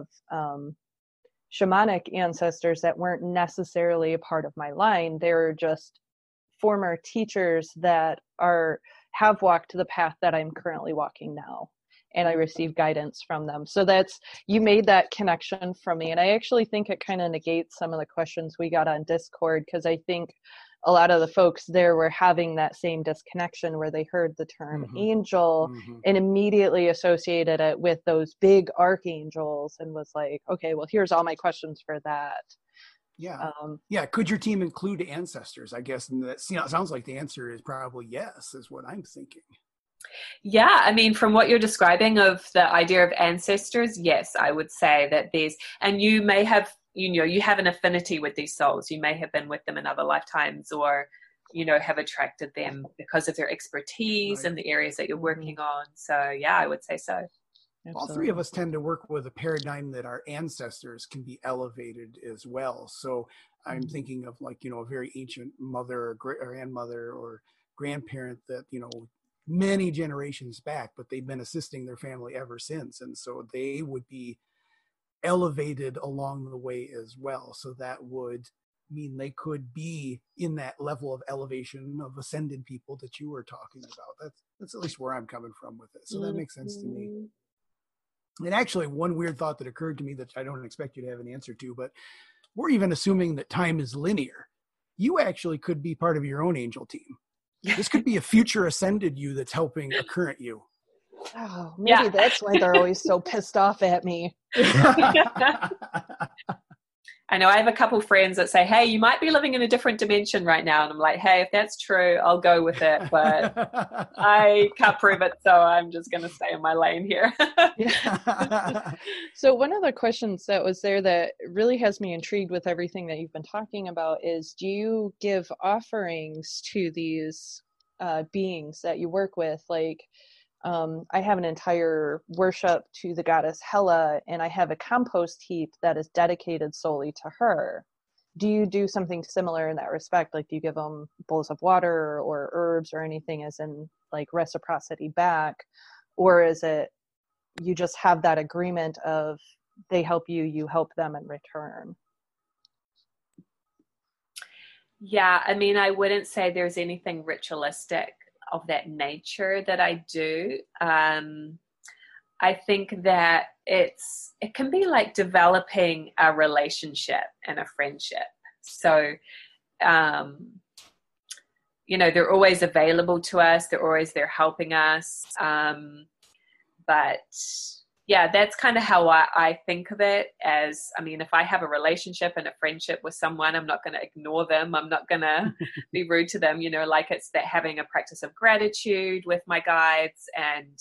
shamanic ancestors that weren't necessarily a part of my line. They're just former teachers that have walked the path that I'm currently walking now, and I receive guidance from them. So you made that connection from me, and I actually think it kind of negates some of the questions we got on Discord, because I think a lot of the folks there were having that same disconnection where they heard the term angel and immediately associated it with those big archangels and was like, okay, well, here's all my questions for that. Yeah. Could your team include ancestors? I guess, and that, it sounds like the answer is probably yes, is what I'm thinking. Yeah, I mean, from what you're describing of the idea of ancestors, yes, I would say that and you may have, you have an affinity with these souls. You may have been with them in other lifetimes, or, have attracted them because of their expertise in the areas that you're working on. So yeah, I would say so. Absolutely. All three of us tend to work with a paradigm that our ancestors can be elevated as well. So I'm thinking of, like, a very ancient mother or grandmother or grandparent that, many generations back, but they've been assisting their family ever since. And so they would be elevated along the way as well. So that would mean they could be in that level of elevation of ascended people that you were talking about. That's at least where I'm coming from with it. So that makes sense to me. And actually, one weird thought that occurred to me that I don't expect you to have an answer to, but we're even assuming that time is linear. You actually could be part of your own angel team. This could be a future ascended you that's helping a current you. Oh, maybe that's why they're always so pissed off at me. I know I have a couple friends that say, hey, you might be living in a different dimension right now. And I'm like, hey, if that's true, I'll go with it. But I can't prove it, so I'm just going to stay in my lane here. So one of the questions that was there that really has me intrigued with everything that you've been talking about is, do you give offerings to these beings that you work with? Like, I have an entire worship to the goddess Hela, and I have a compost heap that is dedicated solely to her. Do you do something similar in that respect? Like, do you give them bowls of water or herbs or anything as in, like, reciprocity back? Or is it you just have that agreement of they help you, you help them in return? Yeah, I mean, I wouldn't say there's anything ritualistic of that nature that I do. I think that it can be like developing a relationship and a friendship. So, they're always available to us. They're always there helping us. But yeah, that's kind of how I think of it as, I mean, if I have a relationship and a friendship with someone, I'm not going to ignore them. I'm not going to be rude to them, like it's that having a practice of gratitude with my guides and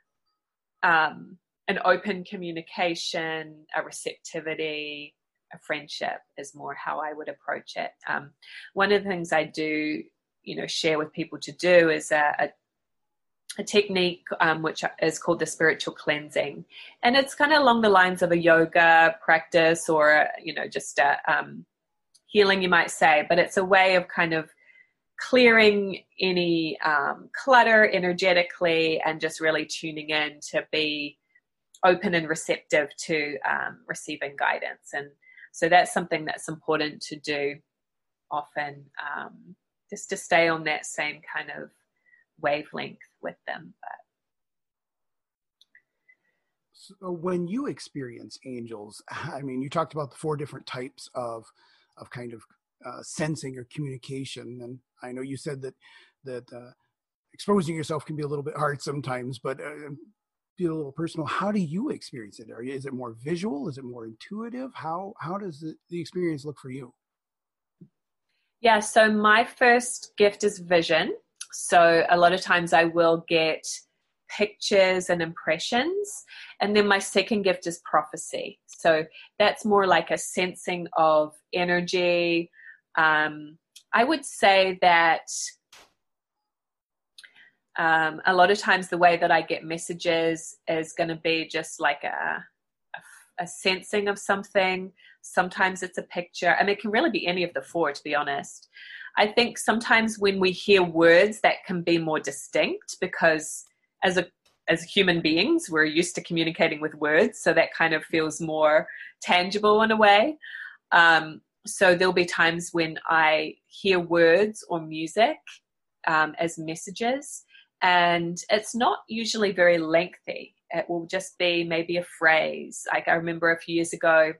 an open communication, a receptivity, a friendship is more how I would approach it. One of the things I do, share with people to do is a technique which is called the spiritual cleansing, and it's kind of along the lines of a yoga practice or just a healing, you might say, but it's a way of kind of clearing any clutter energetically and just really tuning in to be open and receptive to receiving guidance. And so that's something that's important to do often. just to stay on that same kind of wavelength with them. But so when you experience angels, I mean, you talked about the 4 different types of kind of sensing or communication, and I know you said that exposing yourself can be a little bit hard sometimes, but be a little personal. How do you experience it? Is it more visual? Is it more intuitive? How does the experience look for you? Yeah, so my first gift is vision. So a lot of times I will get pictures and impressions. And then my second gift is prophecy. So that's more like a sensing of energy. I would say that a lot of times the way that I get messages is going to be just like a sensing of something. Sometimes it's a picture. I mean, it can really be any of the 4, to be honest. I think sometimes when we hear words, that can be more distinct, because as human beings, we're used to communicating with words, so that kind of feels more tangible in a way. So there'll be times when I hear words or music as messages, and it's not usually very lengthy. It will just be maybe a phrase. Like, I remember a few years ago,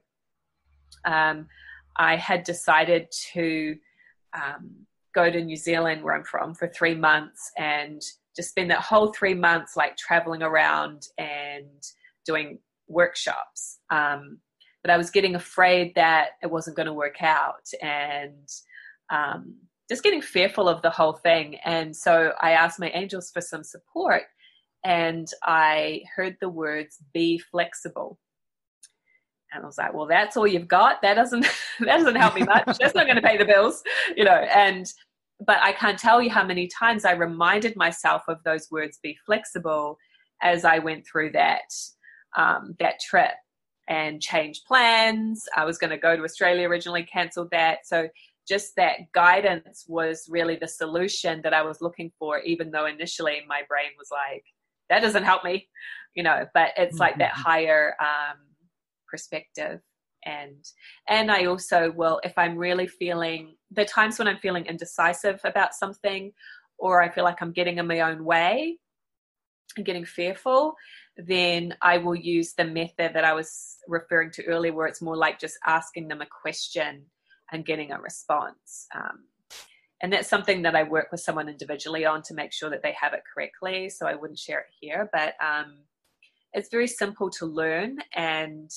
I had decided to go to New Zealand, where I'm from, for 3 months, and just spend that whole 3 months like traveling around and doing workshops. But I was getting afraid that it wasn't going to work out, and just getting fearful of the whole thing. And so I asked my angels for some support, and I heard the words, "Be flexible." And I was like, well, that's all you've got? That doesn't help me much. That's not going to pay the bills, but I can't tell you how many times I reminded myself of those words, "Be flexible," as I went through that trip and changed plans. I was going to go to Australia originally, canceled that. So just that guidance was really the solution that I was looking for, even though initially my brain was like, that doesn't help me, but it's like that higher perspective. And I also will, if I'm really feeling, the times when I'm feeling indecisive about something, or I feel like I'm getting in my own way and getting fearful, then I will use the method that I was referring to earlier, where it's more like just asking them a question and getting a response. And that's something that I work with someone individually on to make sure that they have it correctly. So I wouldn't share it here, but it's very simple to learn. And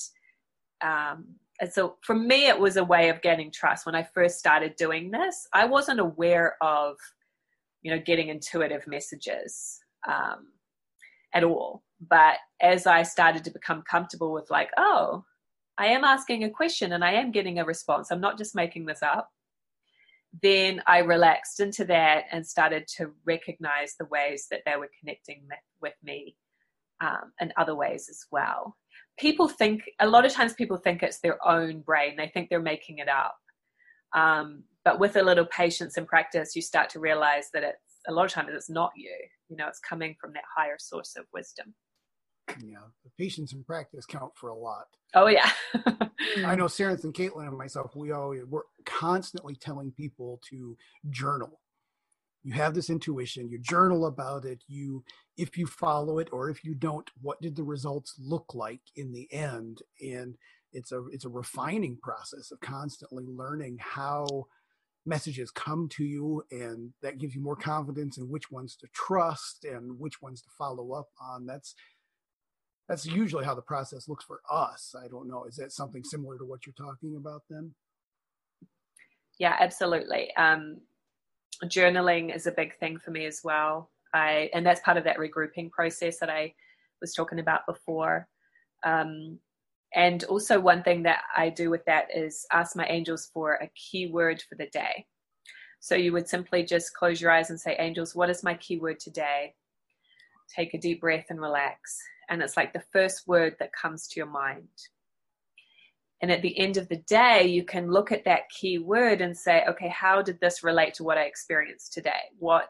so for me, it was a way of gaining trust. When I first started doing this, I wasn't aware of, getting intuitive messages at all. But as I started to become comfortable with like, oh, I am asking a question and I am getting a response, I'm not just making this up, then I relaxed into that and started to recognize the ways that they were connecting with me in other ways as well. A lot of times people think it's their own brain. They think they're making it up. But with a little patience and practice, you start to realize that a lot of times it's not you. It's coming from that higher source of wisdom. Yeah, the patience and practice count for a lot. Oh, yeah. I know Sarah and Caitlin and myself, we're constantly telling people to journal. You have this intuition, you journal about it, if you follow it or if you don't, what did the results look like in the end? And it's a refining process of constantly learning how messages come to you, and that gives you more confidence in which ones to trust and which ones to follow up on. That's usually how the process looks for us. I don't know. Is that something similar to what you're talking about then? Yeah, absolutely. Journaling is a big thing for me as well. And that's part of that regrouping process that I was talking about before. And also one thing that I do with that is ask my angels for a keyword for the day. So you would simply just close your eyes and say, angels, what is my keyword today? Take a deep breath and relax. And it's like the first word that comes to your mind. And at the end of the day, you can look at that key word and say, okay, how did this relate to what I experienced today?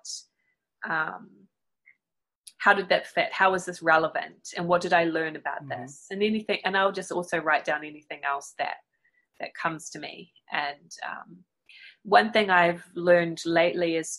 How did that fit? How was this relevant? And what did I learn about this? And anything, and I'll just also write down anything else that comes to me. And one thing I've learned lately is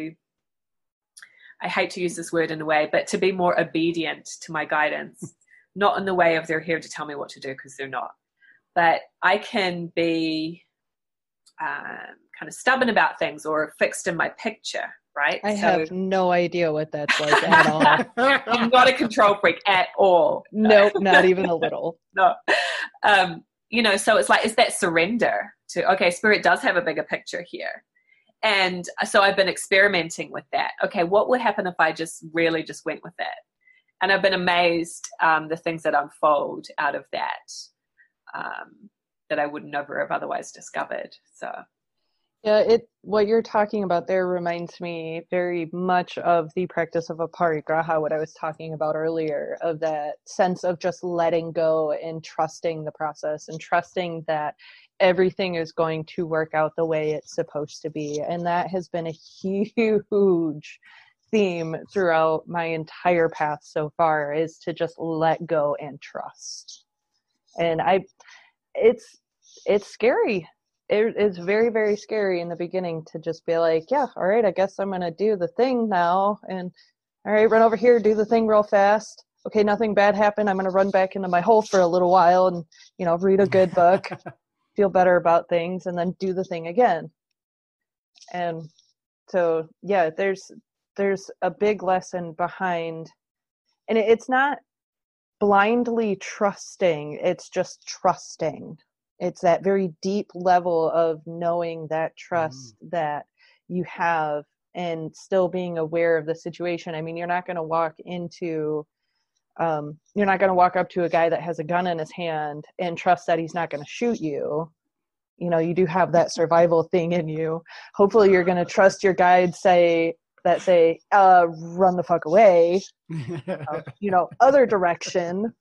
I hate to use this word in a way, but to be more obedient to my guidance, not in the way of they're here to tell me what to do, because they're not. But I can be kind of stubborn about things or fixed in my picture, right? I have no idea what that's like at all. I'm not a control freak at all. Nope, not even a little. No. So it's like, is that surrender to, okay, Spirit does have a bigger picture here. And so I've been experimenting with that. Okay, what would happen if I just really just went with it? And I've been amazed the things that unfold out of that, that I would never have otherwise discovered. So yeah, what you're talking about there reminds me very much of the practice of aparigraha, what I was talking about earlier, of that sense of just letting go and trusting the process and trusting that everything is going to work out the way it's supposed to be. And that has been a huge theme throughout my entire path so far, is to just let go and trust. And it's scary. It's very, very scary in the beginning to just be like, yeah, all right, I guess I'm going to do the thing now. And all right, run over here, do the thing real fast. Okay, nothing bad happened. I'm going to run back into my hole for a little while and, read a good book, feel better about things, and then do the thing again. And so, yeah, there's a big lesson behind, and it's not blindly trusting, it's just trusting. It's that very deep level of knowing that trust that you have and still being aware of the situation. I mean, you're not going to walk up to a guy that has a gun in his hand and trust that he's not going to shoot you. You do have that survival thing in you. Hopefully you're going to trust your guide say, run the fuck away, other direction.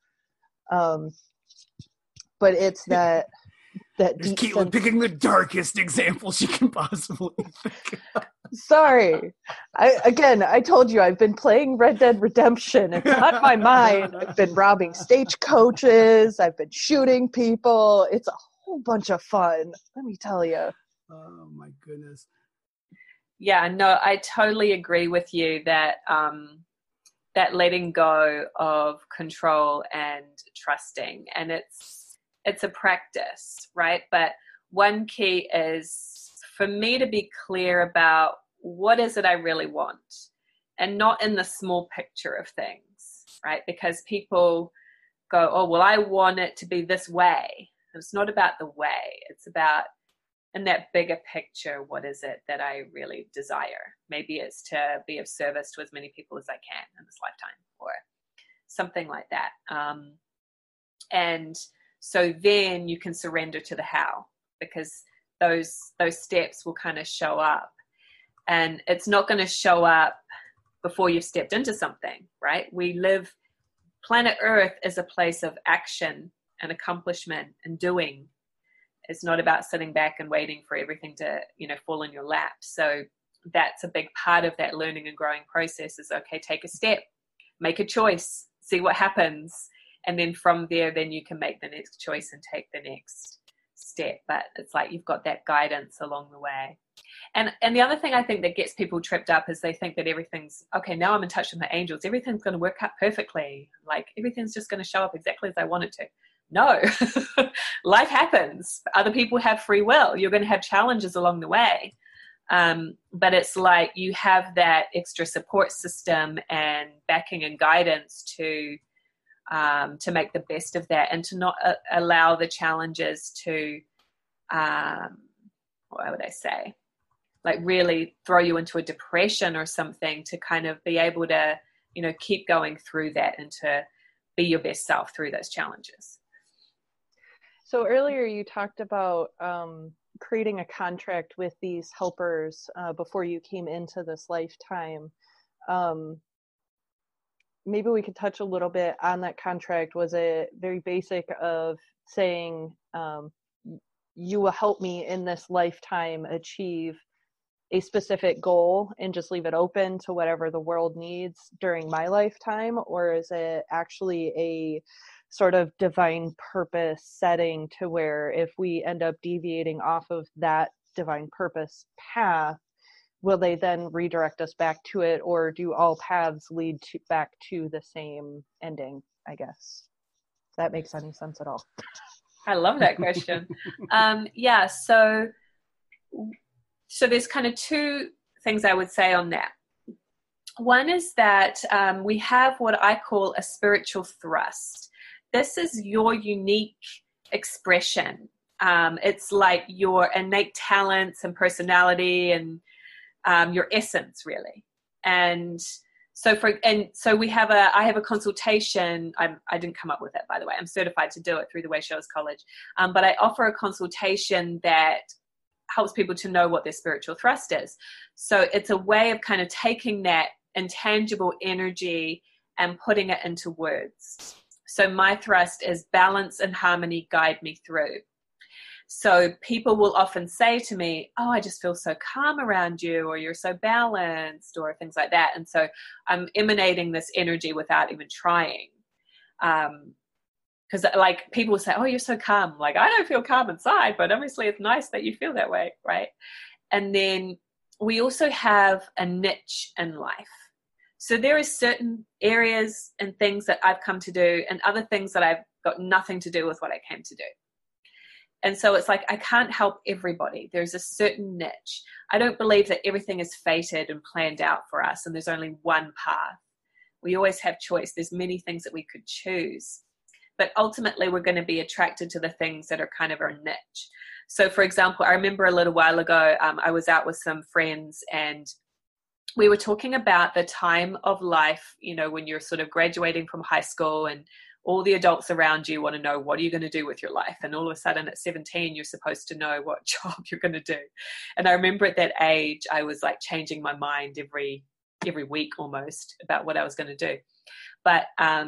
But it's that There's Caitlin picking the darkest example she can possibly think of. Sorry. I told you I've been playing Red Dead Redemption. It's not my mind. I've been robbing stagecoaches. I've been shooting people. It's a whole bunch of fun, let me tell you. Oh my goodness. Yeah, no, I totally agree with you that that letting go of control and trusting, and it's a practice, right? But one key is for me to be clear about what is it I really want, and not in the small picture of things, right? Because people go, oh, well, I want it to be this way. It's not about the way. It's about, in that bigger picture, what is it that I really desire? Maybe it's to be of service to as many people as I can in this lifetime, or something like that. And so then you can surrender to the how, because those steps will kind of show up. And it's not going to show up before you've stepped into something, right? Planet Earth is a place of action and accomplishment and doing. It's not about sitting back and waiting for everything to, fall in your lap. So that's a big part of that learning and growing process is, okay, take a step, make a choice, see what happens. And then from there, then you can make the next choice and take the next step. But it's like you've got that guidance along the way. And the other thing I think that gets people tripped up is they think that everything's, okay, now I'm in touch with my angels, everything's going to work out perfectly. Like everything's just going to show up exactly as I want it to. No, life happens. Other people have free will. You're going to have challenges along the way. But it's like you have that extra support system and backing and guidance to make the best of that, and to not allow the challenges to, what would I say, like really throw you into a depression or something, to kind of be able to, keep going through that and to be your best self through those challenges. So earlier you talked about creating a contract with these helpers before you came into this lifetime. Maybe we could touch a little bit on that contract. Was it very basic of saying, you will help me in this lifetime achieve a specific goal and just leave it open to whatever the world needs during my lifetime? Or is it actually a sort of divine purpose setting to where if we end up deviating off of that divine purpose path, will they then redirect us back to it, or do all paths lead back to the same ending, I guess? If that makes any sense at all. I love that question. Yeah, so there's kind of two things I would say on that. One is that we have what I call a spiritual thrust. This is your unique expression. It's like your innate talents and personality and your essence, really. And so I have a consultation. I didn't come up with it, by the way. I'm certified to do it through the Way Shows College. But I offer a consultation that helps people to know what their spiritual thrust is. So it's a way of kind of taking that intangible energy and putting it into words. So my thrust is balance and harmony guide me through. So people will often say to me, oh, I just feel so calm around you, or you're so balanced, or things like that. And so I'm emanating this energy without even trying. Because like people will say, oh, you're so calm. Like, I don't feel calm inside, but obviously it's nice that you feel that way, right? And then we also have a niche in life. So there are certain areas and things that I've come to do, and other things that I've got nothing to do with what I came to do. And so it's like, I can't help everybody. There's a certain niche. I don't believe that everything is fated and planned out for us, and there's only one path. We always have choice. There's many things that we could choose. But ultimately, we're going to be attracted to the things that are kind of our niche. So, for example, I remember a little while ago, I was out with some friends, and we were talking about the time of life, you know, when you're sort of graduating from high school and all the adults around you want to know, what are you going to do with your life? And all of a sudden at 17, you're supposed to know what job you're going to do. And I remember at that age, I was like changing my mind every week almost about what I was going to do. But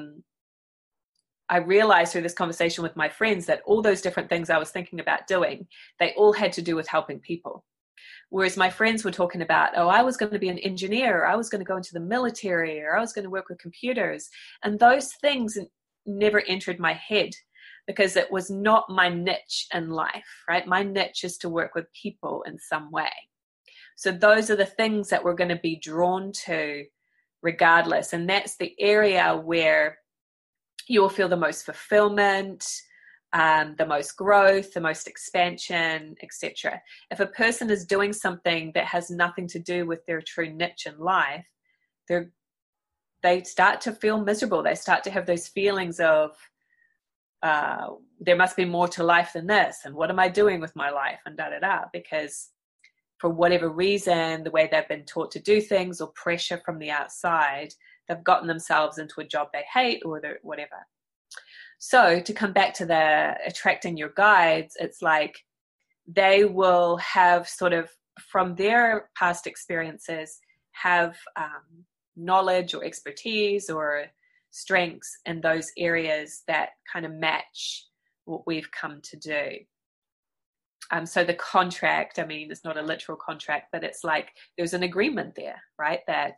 I realized through this conversation with my friends that all those different things I was thinking about doing, they all had to do with helping people. Whereas my friends were talking about, oh, I was going to be an engineer, or I was going to go into the military, or I was going to work with computers. And those things never entered my head because it was not my niche in life, right? My niche is to work with people in some way. So those are the things that we're going to be drawn to regardless. And that's the area where you will feel the most fulfillment, the most growth, the most expansion, etc. If a person is doing something that has nothing to do with their true niche in life, they start to feel miserable. They start to have those feelings of there must be more to life than this, and what am I doing with my life, and because for whatever reason, the way they've been taught to do things or pressure from the outside, they've gotten themselves into a job they hate or whatever. So to come back to the attracting your guides, it's like they will have sort of from their past experiences have knowledge or expertise or strengths in those areas that kind of match what we've come to do. So the contract, I mean, it's not a literal contract, but it's like there's an agreement there, right? That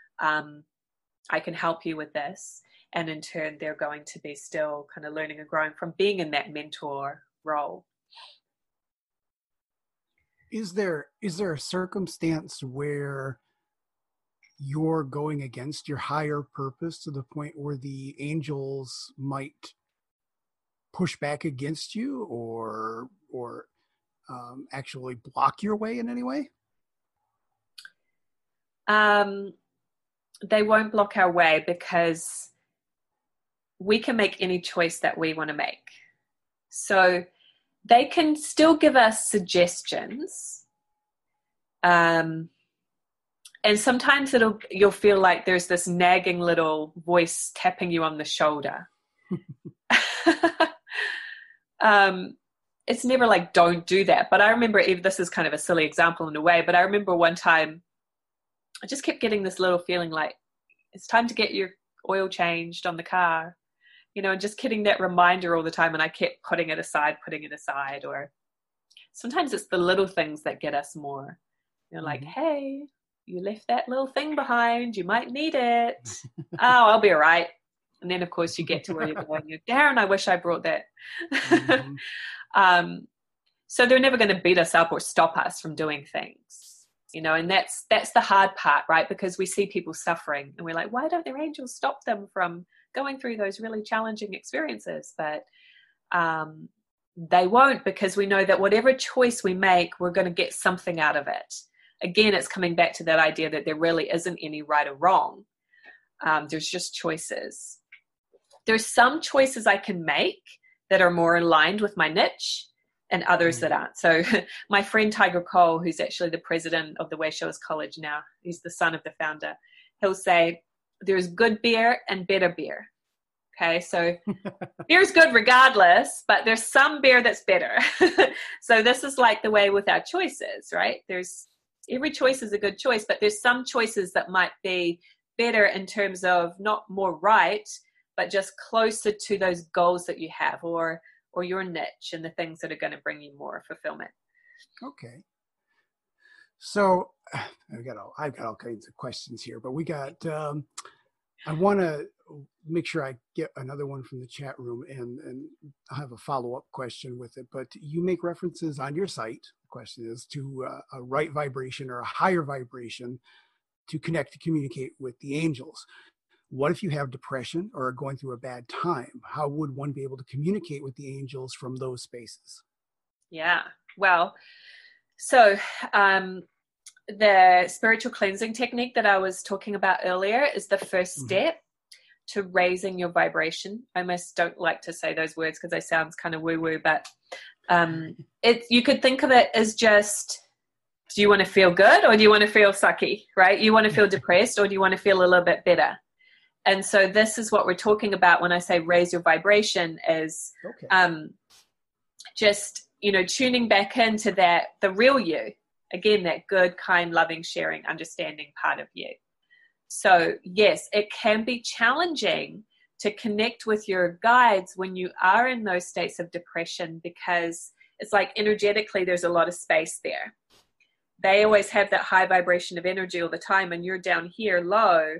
I can help you with this. And in turn, they're going to be still kind of learning and growing from being in that mentor role. Is there a circumstance where you're going against your higher purpose to the point where the angels might push back against you or actually block your way in any way? They won't block our way because we can make any choice that we want to make. So they can still give us suggestions. And sometimes you'll feel like there's this nagging little voice tapping you on the shoulder. It's never like, don't do that. But I remember, even this is kind of a silly example in a way, but I remember one time I just kept getting this little feeling like it's time to get your oil changed on the car, and just getting that reminder all the time. And I kept putting it aside. Or sometimes it's the little things that get us more, like, hey, you left that little thing behind. You might need it. Oh, I'll be all right. And then, of course, you get to where you're going. Darren, I wish I brought that. So they're never going to beat us up or stop us from doing things, and that's the hard part, right? Because we see people suffering and we're like, why don't their angels stop them from going through those really challenging experiences? But they won't, because we know that whatever choice we make, we're going to get something out of it. Again, it's coming back to that idea that there really isn't any right or wrong. There's just choices. There's some choices I can make that are more aligned with my niche and others that aren't. So my friend Tiger Cole, who's actually the president of the Weishou's College now, he's the son of the founder, he'll say, there's good beer and better beer. Okay, so beer's good regardless, but there's some beer that's better. So this is like the way with our choices, right? Every choice is a good choice, but there's some choices that might be better in terms of not more right, but just closer to those goals that you have, or your niche and the things that are going to bring you more fulfillment. Okay. So I've got all kinds of questions here, but we got, I want to make sure I get another one from the chat room, and I'll have a follow-up question with it. But you make references on your site, the question is, to a right vibration or a higher vibration to connect, to communicate with the angels. What if you have depression or are going through a bad time? How would one be able to communicate with the angels from those spaces? Yeah, well, so the spiritual cleansing technique that I was talking about earlier is the first step to raising your vibration. I almost don't like to say those words because they sound kind of woo-woo, but you could think of it as just, do you want to feel good or do you want to feel sucky, right? You want to feel depressed or do you want to feel a little bit better? And so this is what we're talking about when I say raise your vibration, is just, tuning back into the real you. Again, that good, kind, loving, sharing, understanding part of you. So yes, it can be challenging to connect with your guides when you are in those states of depression, because it's like energetically there's a lot of space there. They always have that high vibration of energy all the time, and you're down here low.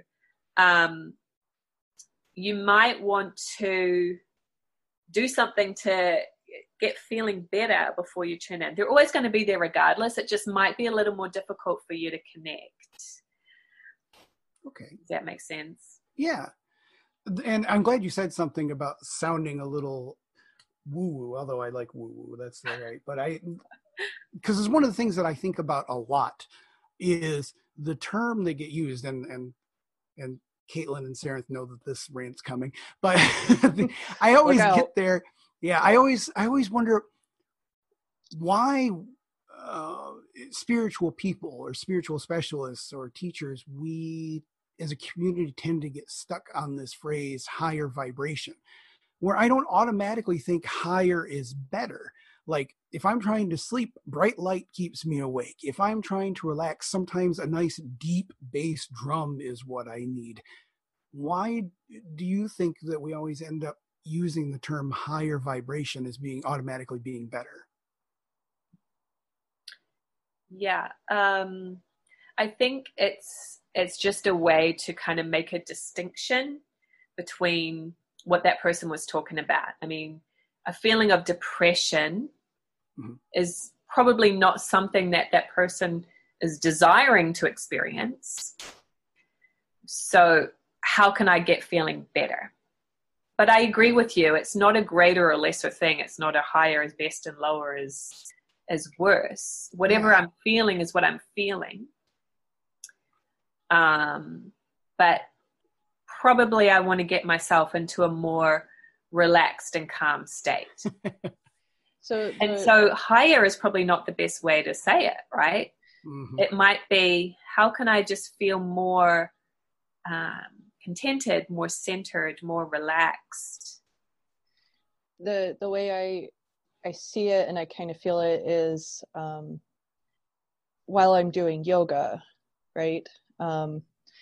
You might want to do something to get feeling better before you tune in. They're always going to be there regardless. It just might be a little more difficult for you to connect. Okay. Does that make sense? Yeah. And I'm glad you said something about sounding a little woo-woo, although I like woo-woo, that's all right. But because it's one of the things that I think about a lot is the term that get used, and Caitlin and Sarah know that this rant's coming, but I always get there. Yeah, I always wonder why spiritual people or spiritual specialists or teachers, we as a community tend to get stuck on this phrase higher vibration, where I don't automatically think higher is better. Like if I'm trying to sleep, bright light keeps me awake. If I'm trying to relax, sometimes a nice deep bass drum is what I need. Why do you think that we always end up using the term higher vibration as being automatically being better? Yeah, I think it's just a way to kind of make a distinction between what that person was talking about. I mean, a feeling of depression is probably not something that person is desiring to experience. So how can I get feeling better? But I agree with you. It's not a greater or lesser thing. It's not a higher is best and lower is worse. Whatever I'm feeling is what I'm feeling. But probably I want to get myself into a more relaxed and calm state. So higher is probably not the best way to say it, right? Mm-hmm. It might be, how can I just feel more contented, more centered, more relaxed? The way I see it and I kind of feel it is while I'm doing yoga, right? I'm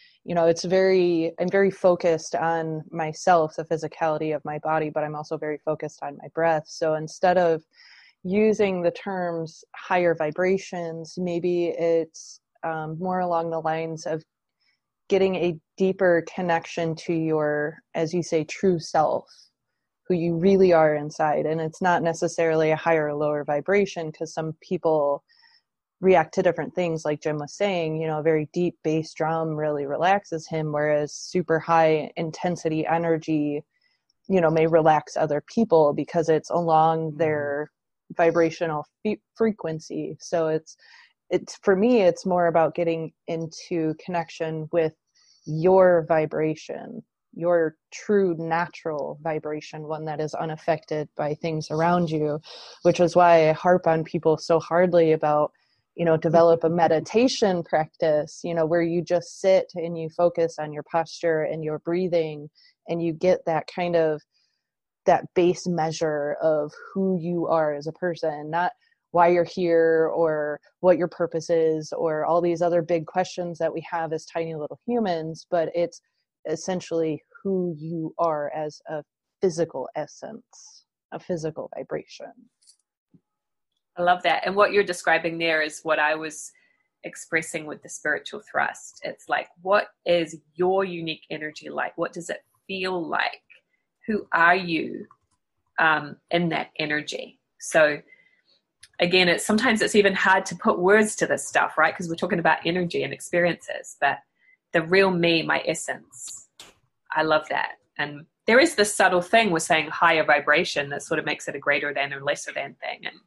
very focused on myself, the physicality of my body, but I'm also very focused on my breath. So instead of using the terms higher vibrations, maybe it's more along the lines of getting a deeper connection to your, as you say, true self, who you really are inside. And it's not necessarily a higher or lower vibration, because some people react to different things. Like Jim was saying, a very deep bass drum really relaxes him, whereas super high intensity energy, may relax other people because it's along their vibrational frequency. So it's for me, it's more about getting into connection with your vibration, your true natural vibration, one that is unaffected by things around you, which is why I harp on people so hardly about, develop a meditation practice, where you just sit and you focus on your posture and your breathing, and you get that kind of that base measure of who you are as a person, not why you're here or what your purpose is or all these other big questions that we have as tiny little humans, but it's essentially who you are as a physical essence, a physical vibration. I love that. And what you're describing there is what I was expressing with the spiritual thrust. It's like, what is your unique energy like? What does it feel like? Who are you in that energy? So again, sometimes it's even hard to put words to this stuff, right? Because we're talking about energy and experiences, but the real me, my essence, I love that. And there is this subtle thing with saying higher vibration that sort of makes it a greater than or lesser than thing. And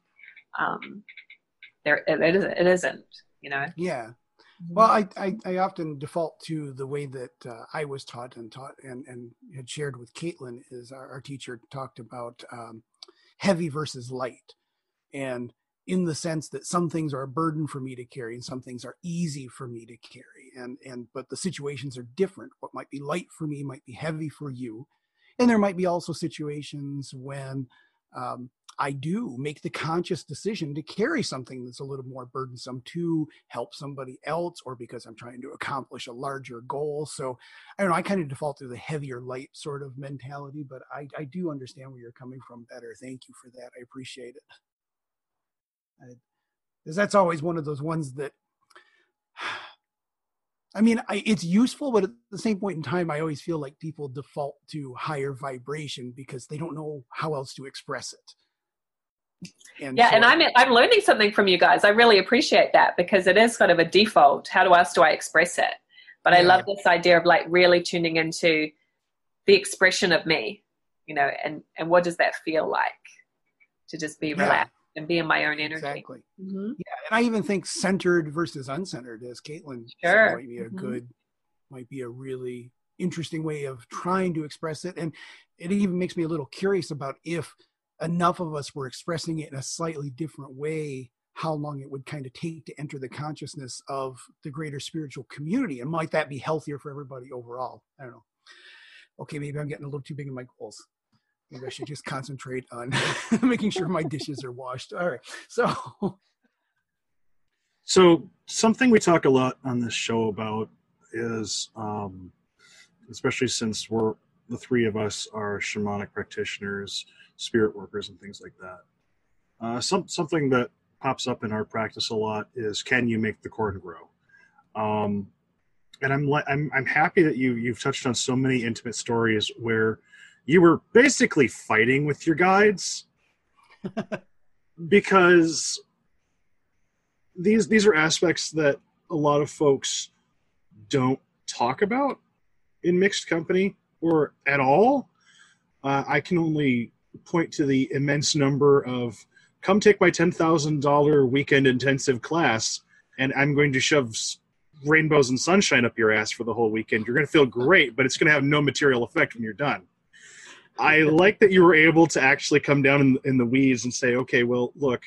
it isn't, Yeah. Well, I often default to the way that I was taught and had shared with Caitlin. Is our teacher talked about heavy versus light, and in the sense that some things are a burden for me to carry and some things are easy for me to carry, but the situations are different. What might be light for me might be heavy for you, and there might be also situations when I do make the conscious decision to carry something that's a little more burdensome to help somebody else, or because I'm trying to accomplish a larger goal. So I don't know, I kind of default to the heavier light sort of mentality, but I do understand where you're coming from better. Thank you for that. I appreciate it. Because that's always one of those ones that, it's useful, but at the same point in time, I always feel like people default to higher vibration because they don't know how else to express it. And I'm learning something from you guys. I really appreciate that, because it is kind of a default. How else do I express it? But I love this idea of like really tuning into the expression of me, and what does that feel like to just be relaxed and be in my own energy. Exactly. Mm-hmm. Yeah, and I even think centered versus uncentered, as Caitlin said, might be might be a really interesting way of trying to express it. And it even makes me a little curious about if enough of us were expressing it in a slightly different way, how long it would kind of take to enter the consciousness of the greater spiritual community. And might that be healthier for everybody overall? I don't know. Okay, maybe I'm getting a little too big in my goals. Maybe I should just concentrate on making sure my dishes are washed. All right. So something we talk a lot on this show about is, especially since the three of us are shamanic practitioners, spirit workers, and things like that. Something that pops up in our practice a lot is, can you make the corn grow? And I'm happy that you've touched on so many intimate stories where you were basically fighting with your guides, because these are aspects that a lot of folks don't talk about in mixed company or at all. I can only point to the immense number of, come take my $10,000 weekend intensive class, and I'm going to shove rainbows and sunshine up your ass for the whole weekend. You're going to feel great, but it's going to have no material effect when you're done. I like that you were able to actually come down in the weeds and say, okay, well, look,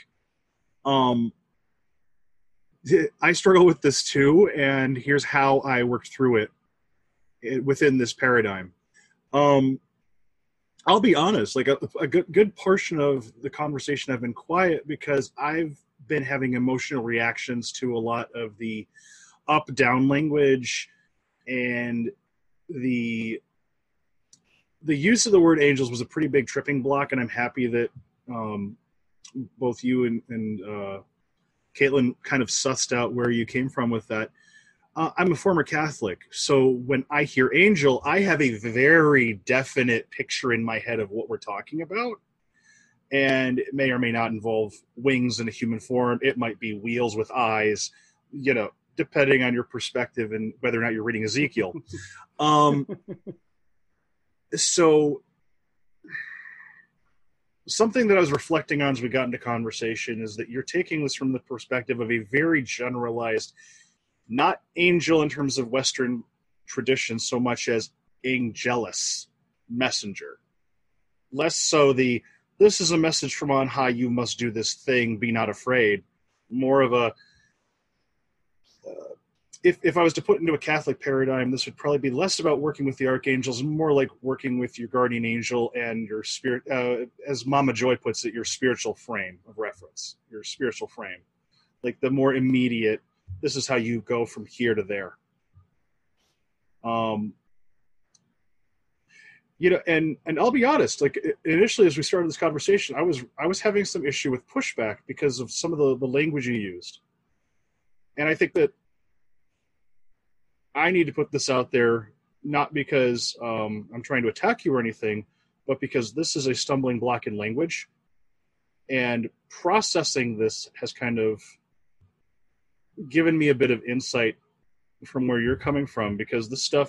I struggle with this too, and here's how I worked through it within this paradigm. I'll be honest, like a good portion of the conversation I've been quiet because I've been having emotional reactions to a lot of the up-down language and the use of the word angels was a pretty big tripping block, and I'm happy that both you and Caitlin kind of sussed out where you came from with that. I'm a former Catholic, so when I hear angel, I have a very definite picture in my head of what we're talking about. And it may or may not involve wings in a human form. It might be wheels with eyes, depending on your perspective and whether or not you're reading Ezekiel. So something that I was reflecting on as we got into conversation is that you're taking this from the perspective of a very generalized, not angel in terms of Western tradition so much as angelus, messenger. Less so this is a message from on high, you must do this thing, be not afraid. More of a, if I was to put into a Catholic paradigm, this would probably be less about working with the archangels and more like working with your guardian angel and your spirit, as Mama Joy puts it, your spiritual frame of reference, your spiritual frame. Like the more immediate, this is how you go from here to there. And I'll be honest, like initially as we started this conversation, I was having some issue with pushback because of some of the language you used. And I think that I need to put this out there, not because I'm trying to attack you or anything, but because this is a stumbling block in language. And processing this has kind of given me a bit of insight from where you're coming from, because this stuff,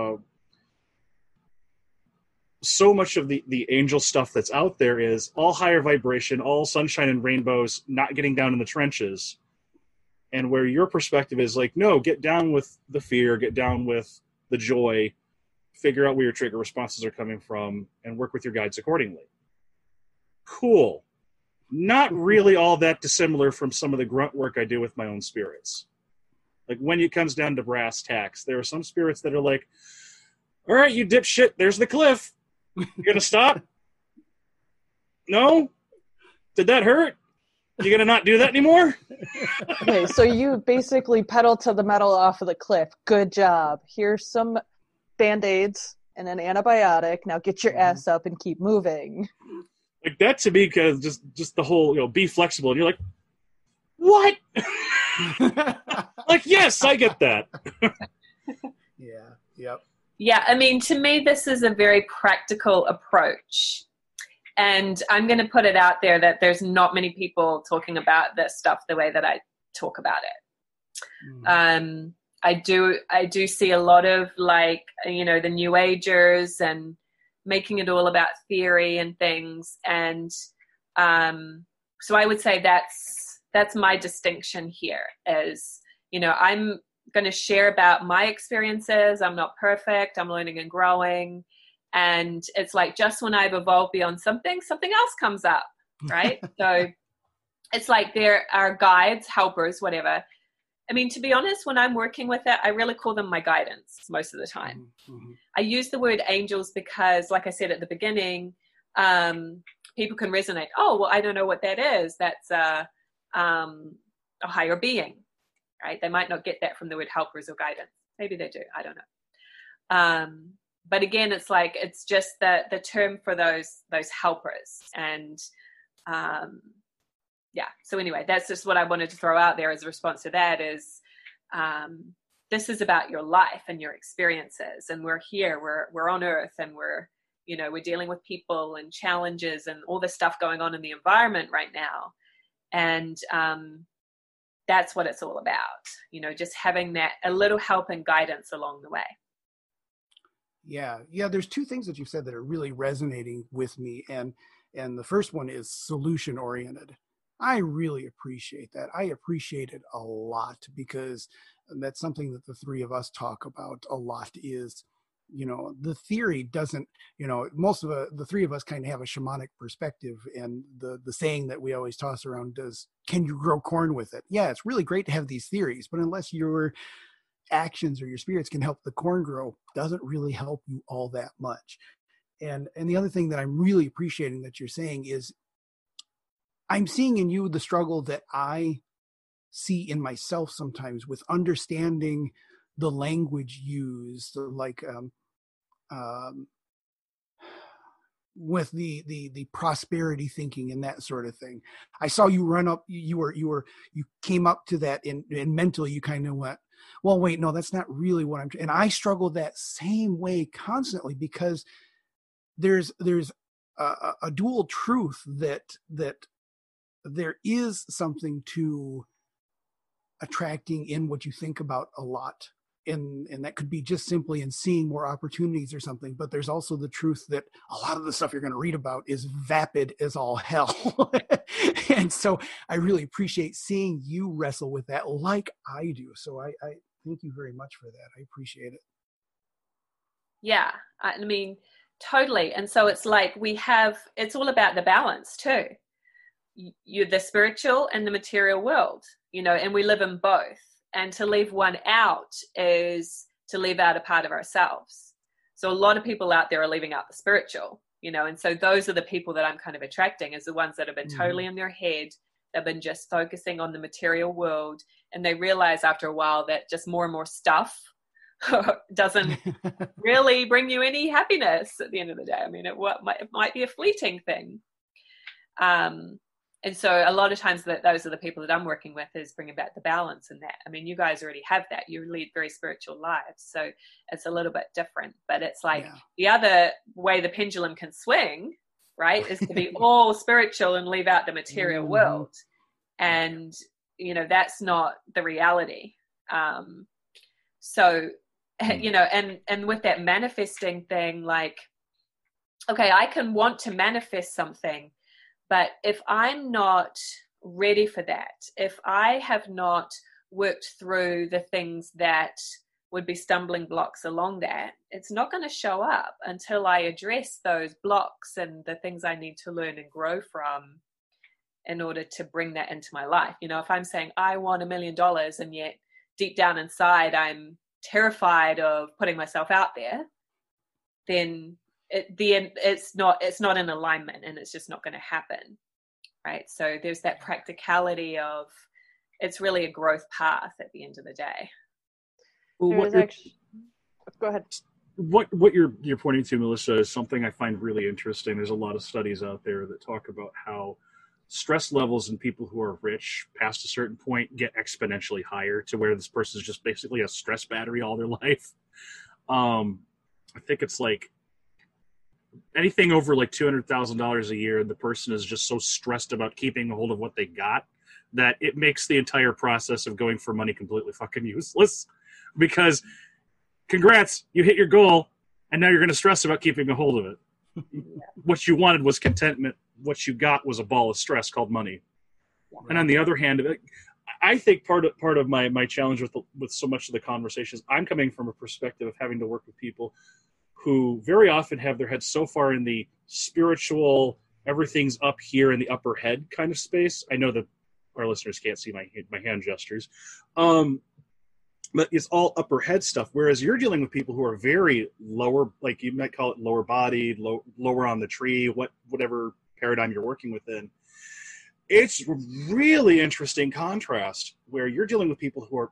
so much of the angel stuff that's out there is all higher vibration, all sunshine and rainbows, not getting down in the trenches. And where your perspective is like, no, get down with the fear, get down with the joy, figure out where your trigger responses are coming from, and work with your guides accordingly. Cool. Not really all that dissimilar from some of the grunt work I do with my own spirits. Like when it comes down to brass tacks, there are some spirits that are like, all right, you dipshit, there's the cliff. You gonna stop? No? Did that hurt? You gonna not do that anymore? Okay, so you basically pedal to the metal off of the cliff. Good job. Here's some Band-Aids and an antibiotic. Now get your ass up and keep moving. Like that to me, because just the whole, be flexible. And you're like, what? Like, yes, I get that. Yeah, yep. Yeah, I mean, to me, this is a very practical approach. And I'm going to put it out there that there's not many people talking about this stuff the way that I talk about it. I do see a lot of the New Agers and making it all about theory and things. And so I would say that's my distinction here is, I'm going to share about my experiences. I'm not perfect. I'm learning and growing. And it's like just when I've evolved beyond something else comes up, right? So it's like there are guides, helpers, whatever. I mean, to be honest, when I'm working with it, I really call them my guidance most of the time. Mm-hmm. I use the word angels because, like I said at the beginning, people can resonate. Oh, well, I don't know what that is. That's a higher being, right? They might not get that from the word helpers or guidance. Maybe they do. I don't know. But again, it's like it's just the term for those helpers. And so anyway, that's just what I wanted to throw out there as a response to that is this is about your life and your experiences. And we're here, we're on Earth, and we're dealing with people and challenges and all this stuff going on in the environment right now. And that's what it's all about, just having that a little help and guidance along the way. Yeah. There's two things that you said that are really resonating with me. And the first one is solution oriented. I really appreciate that. I appreciate it a lot because that's something that the three of us talk about a lot is, the theory doesn't, most of the three of us kind of have a shamanic perspective, and the saying that we always toss around is, can you grow corn with it? Yeah, it's really great to have these theories, but unless your actions or your spirits can help the corn grow, doesn't really help you all that much. And the other thing that I'm really appreciating that you're saying is I'm seeing in you the struggle that I see in myself sometimes with understanding the language used, like with the prosperity thinking and that sort of thing. I saw you run up, you came up to that and mentally you kind of went, well, wait, no, that's not really what and I struggled that same way constantly, because there's a dual truth that there is something to attracting in what you think about a lot. And that could be just simply in seeing more opportunities or something. But there's also the truth that a lot of the stuff you're going to read about is vapid as all hell. And so I really appreciate seeing you wrestle with that like I do. So I thank you very much for that. I appreciate it. Yeah, I mean, totally. And so it's like it's all about the balance too. You're the spiritual and the material world, and we live in both. And to leave one out is to leave out a part of ourselves. So a lot of people out there are leaving out the spiritual, and so those are the people that I'm kind of attracting, is the ones that have been totally in their head. They've been just focusing on the material world, and they realize after a while that just more and more stuff doesn't really bring you any happiness at the end of the day. I mean, it might be a fleeting thing. And so a lot of times those are the people that I'm working with, is bringing back the balance in that. I mean, you guys already have that. You lead very spiritual lives. So it's a little bit different, but it's like the other way the pendulum can swing, right, is to be all spiritual and leave out the material world. And, that's not the reality. So, and with that manifesting thing, like, okay, I can want to manifest something, but if I'm not ready for that, if I have not worked through the things that would be stumbling blocks along that, it's not going to show up until I address those blocks and the things I need to learn and grow from in order to bring that into my life. If I'm saying I want $1 million and yet deep down inside I'm terrified of putting myself out there, then it's not in alignment, and it's just not going to happen, right? So there's that practicality of, it's really a growth path at the end of the day. Well, go ahead. What you're pointing to, Melissa, is something I find really interesting. There's a lot of studies out there that talk about how stress levels in people who are rich past a certain point get exponentially higher, to where this person is just basically a stress battery all their life. I think it's like anything over like $200,000 a year, the person is just so stressed about keeping a hold of what they got that it makes the entire process of going for money completely fucking useless. Because congrats, you hit your goal, and now you're going to stress about keeping a hold of it. What you wanted was contentment. What you got was a ball of stress called money. And on the other hand, I think part of my challenge with so much of the conversations, I'm coming from a perspective of having to work with people who very often have their heads so far in the spiritual, everything's up here in the upper head kind of space. I know that our listeners can't see my hand gestures. But it's all upper head stuff, whereas you're dealing with people who are very lower, like you might call it lower bodied, lower on the tree, whatever paradigm you're working within. It's really interesting contrast where you're dealing with people who are,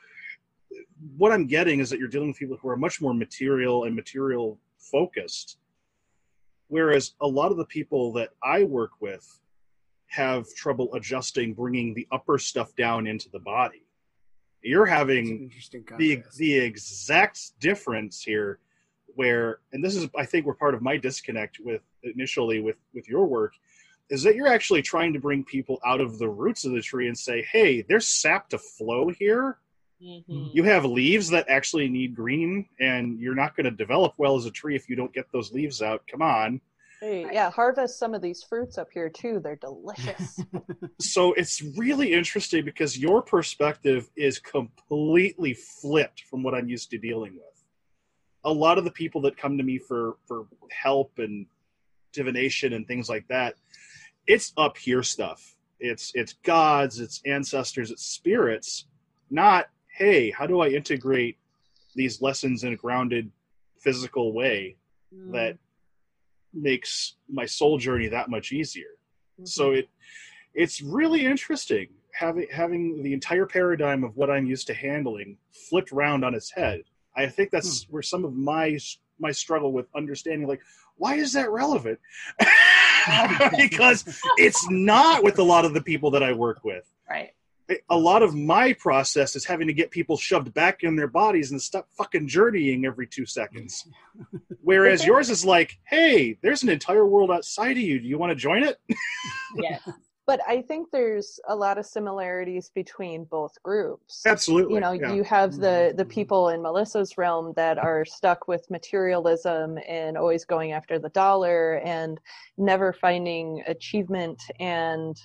what I'm getting is that you're dealing with people who are much more material and material focused, whereas a lot of the people that I work with have trouble adjusting, bringing the upper stuff down into the body. You're having the exact difference here where, and this is, I think, where part of my disconnect initially with your work, is that you're actually trying to bring people out of the roots of the tree and say, hey, there's sap to flow here. Mm-hmm. You have leaves that actually need green, and you're not going to develop well as a tree if you don't get those leaves out. Come on. Hey, yeah, harvest some of these fruits up here too. They're delicious. So it's really interesting because your perspective is completely flipped from what I'm used to dealing with. A lot of the people that come to me for help and divination and things like that, it's up here stuff. It's gods, it's ancestors, it's spirits, not, hey, how do I integrate these lessons in a grounded physical way that makes my soul journey that much easier. Mm-hmm. So it's really interesting having the entire paradigm of what I'm used to handling flipped around on its head. I think that's where some of my my struggle with understanding, like, why is that relevant? Because it's not with a lot of the people that I work with. Right. A lot of my process is having to get people shoved back in their bodies and stop fucking journeying every 2 seconds. Whereas yours is like, hey, there's an entire world outside of you. Do you want to join it? Yes. But I think there's a lot of similarities between both groups. Absolutely. You know, yeah. you have the people in Melissa's realm that are stuck with materialism and always going after the dollar and never finding achievement and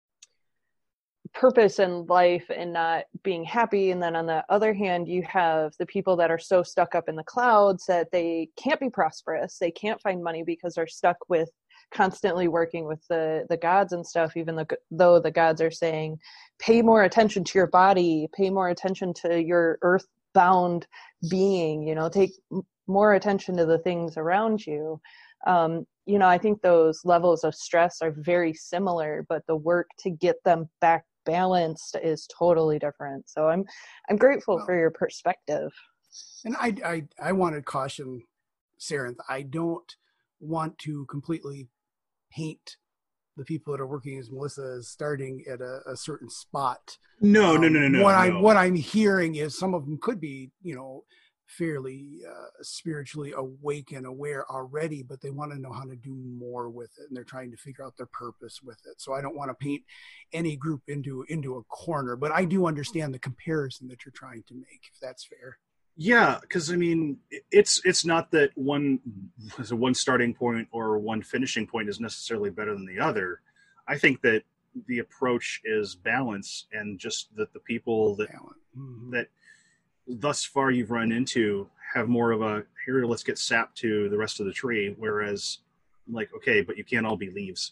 purpose in life and not being happy. And then on the other hand, you have the people that are so stuck up in the clouds that they can't be prosperous. They can't find money because they're stuck with constantly working with the gods and stuff, even though the gods are saying, pay more attention to your body, pay more attention to your earthbound being, you know, take more attention to the things around you. You know, I think those levels of stress are very similar, but the work to get them back balanced is totally different. So I'm grateful for your perspective. And I want to caution Sarenth, I don't want to completely paint the people that are working as Melissa as starting at a certain spot. No. What I'm hearing is some of them could be, you know, fairly spiritually awake and aware already, but they want to know how to do more with it, and they're trying to figure out their purpose with it. So I don't want to paint any group into a corner, but I do understand the comparison that you're trying to make, if that's fair. Yeah, because I mean, it's not that one starting point or one finishing point is necessarily better than the other. I think that the approach is balance, and just that the people that thus far you've run into have more of a, here, let's get sap to the rest of the tree, whereas like, okay, but you can't all be leaves.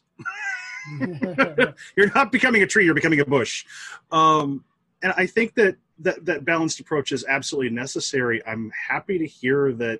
You're not becoming a tree, you're becoming a bush. And I think that balanced approach is absolutely necessary. I'm happy to hear that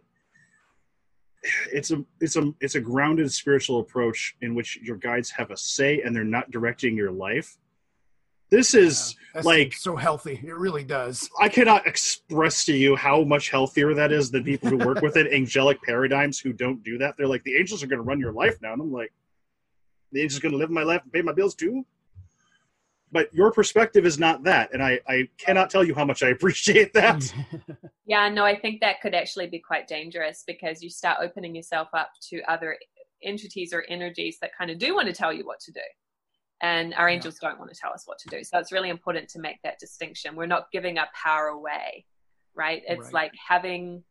it's a grounded spiritual approach in which your guides have a say and they're not directing your life. This is like so healthy. It really does. I cannot express to you how much healthier that is than people who work with it. Angelic paradigms who don't do that. They're like, the angels are going to run your life now. And I'm like, the angels are going to live my life and pay my bills too? But your perspective is not that. And I cannot tell you how much I appreciate that. Yeah, no, I think that could actually be quite dangerous, because you start opening yourself up to other entities or energies that kind of do want to tell you what to do. And our angels don't want to tell us what to do. So it's really important to make that distinction. We're not giving our power away, right? It's like having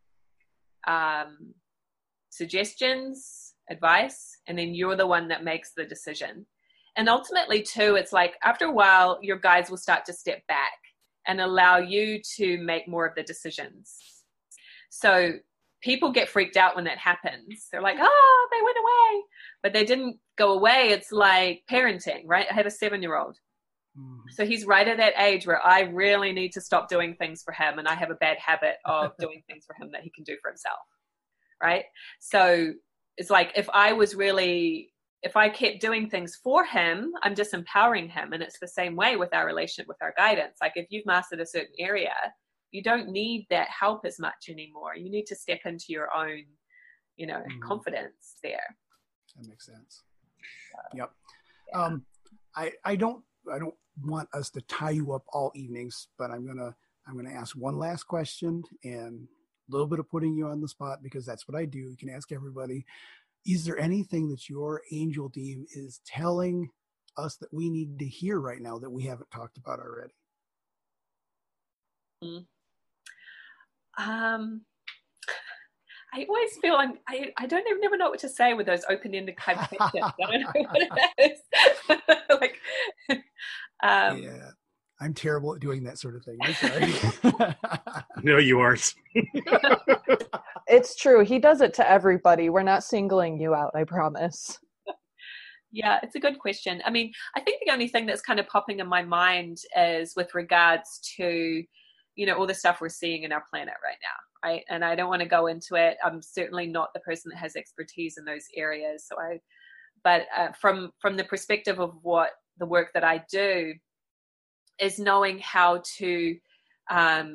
suggestions, advice, and then you're the one that makes the decision. And ultimately, too, it's like after a while, your guides will start to step back and allow you to make more of the decisions. So people get freaked out when that happens. They're like, oh, they went away. But they didn't go away. It's like parenting, right? I have a 7-year-old. So he's right at that age where I really need to stop doing things for him. And I have a bad habit of doing things for him that he can do for himself, right? So it's like if I kept doing things for him, I'm disempowering him. And it's the same way with our relationship with our guidance. Like if you've mastered a certain area, you don't need that help as much anymore. You need to step into your own, confidence there. That makes sense. Yep. Yeah. I don't want us to tie you up all evenings, but I'm gonna ask one last question, and a little bit of putting you on the spot because that's what I do. You can ask everybody. Is there anything that your angel team is telling us that we need to hear right now that we haven't talked about already? I always feel I don't even never know what to say with those open-ended kind of questions. I don't know what it is. Yeah, I'm terrible at doing that sort of thing. I'm sorry. No, you aren't. It's true. He does it to everybody. We're not singling you out, I promise. Yeah, it's a good question. I mean, I think the only thing that's kind of popping in my mind is with regards to, all the stuff we're seeing in our planet right now, right? And I don't want to go into it. I'm certainly not the person that has expertise in those areas. But from the perspective of what the work that I do is knowing how to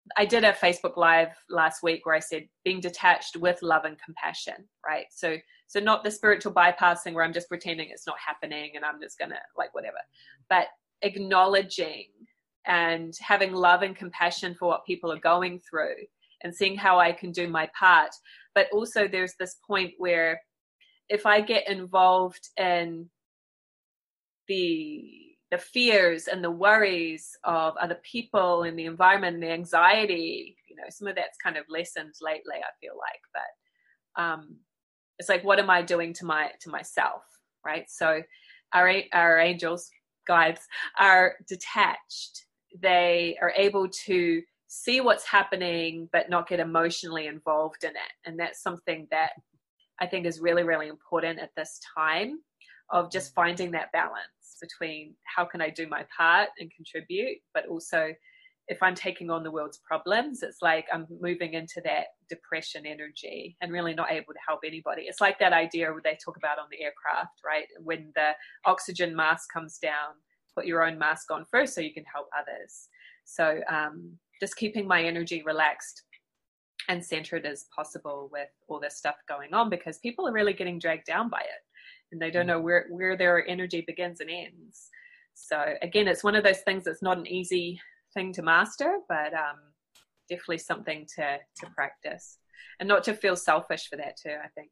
I did a Facebook Live last week where I said being detached with love and compassion, right? So not the spiritual bypassing where I'm just pretending it's not happening and I'm just gonna like whatever, but acknowledging and having love and compassion for what people are going through and seeing how I can do my part. But also there's this point where if I get involved in the fears and the worries of other people and the environment and the anxiety, some of that's kind of lessened lately, I feel like. But it's like, what am I doing to myself, right? So our angels, guides, are detached. They are able to see what's happening but not get emotionally involved in it. And that's something that I think is really, really important at this time, of just finding that balance between how can I do my part and contribute, but also if I'm taking on the world's problems, it's like I'm moving into that depression energy and really not able to help anybody. It's like that idea where they talk about on the aircraft, right? When the oxygen mask comes down, put your own mask on first so you can help others. So just keeping my energy relaxed and centered as possible with all this stuff going on, because people are really getting dragged down by it and they don't know where their energy begins and ends. So again, it's one of those things that's not an easy thing to master, but definitely something to practice, and not to feel selfish for that too, I think.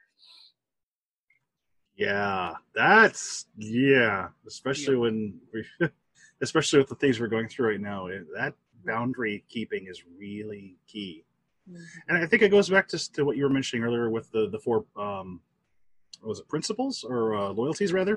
Yeah, especially when especially with the things we're going through right now, that boundary keeping is really key. Mm-hmm. And I think it goes back to what you were mentioning earlier with the four, was it principles or loyalties rather?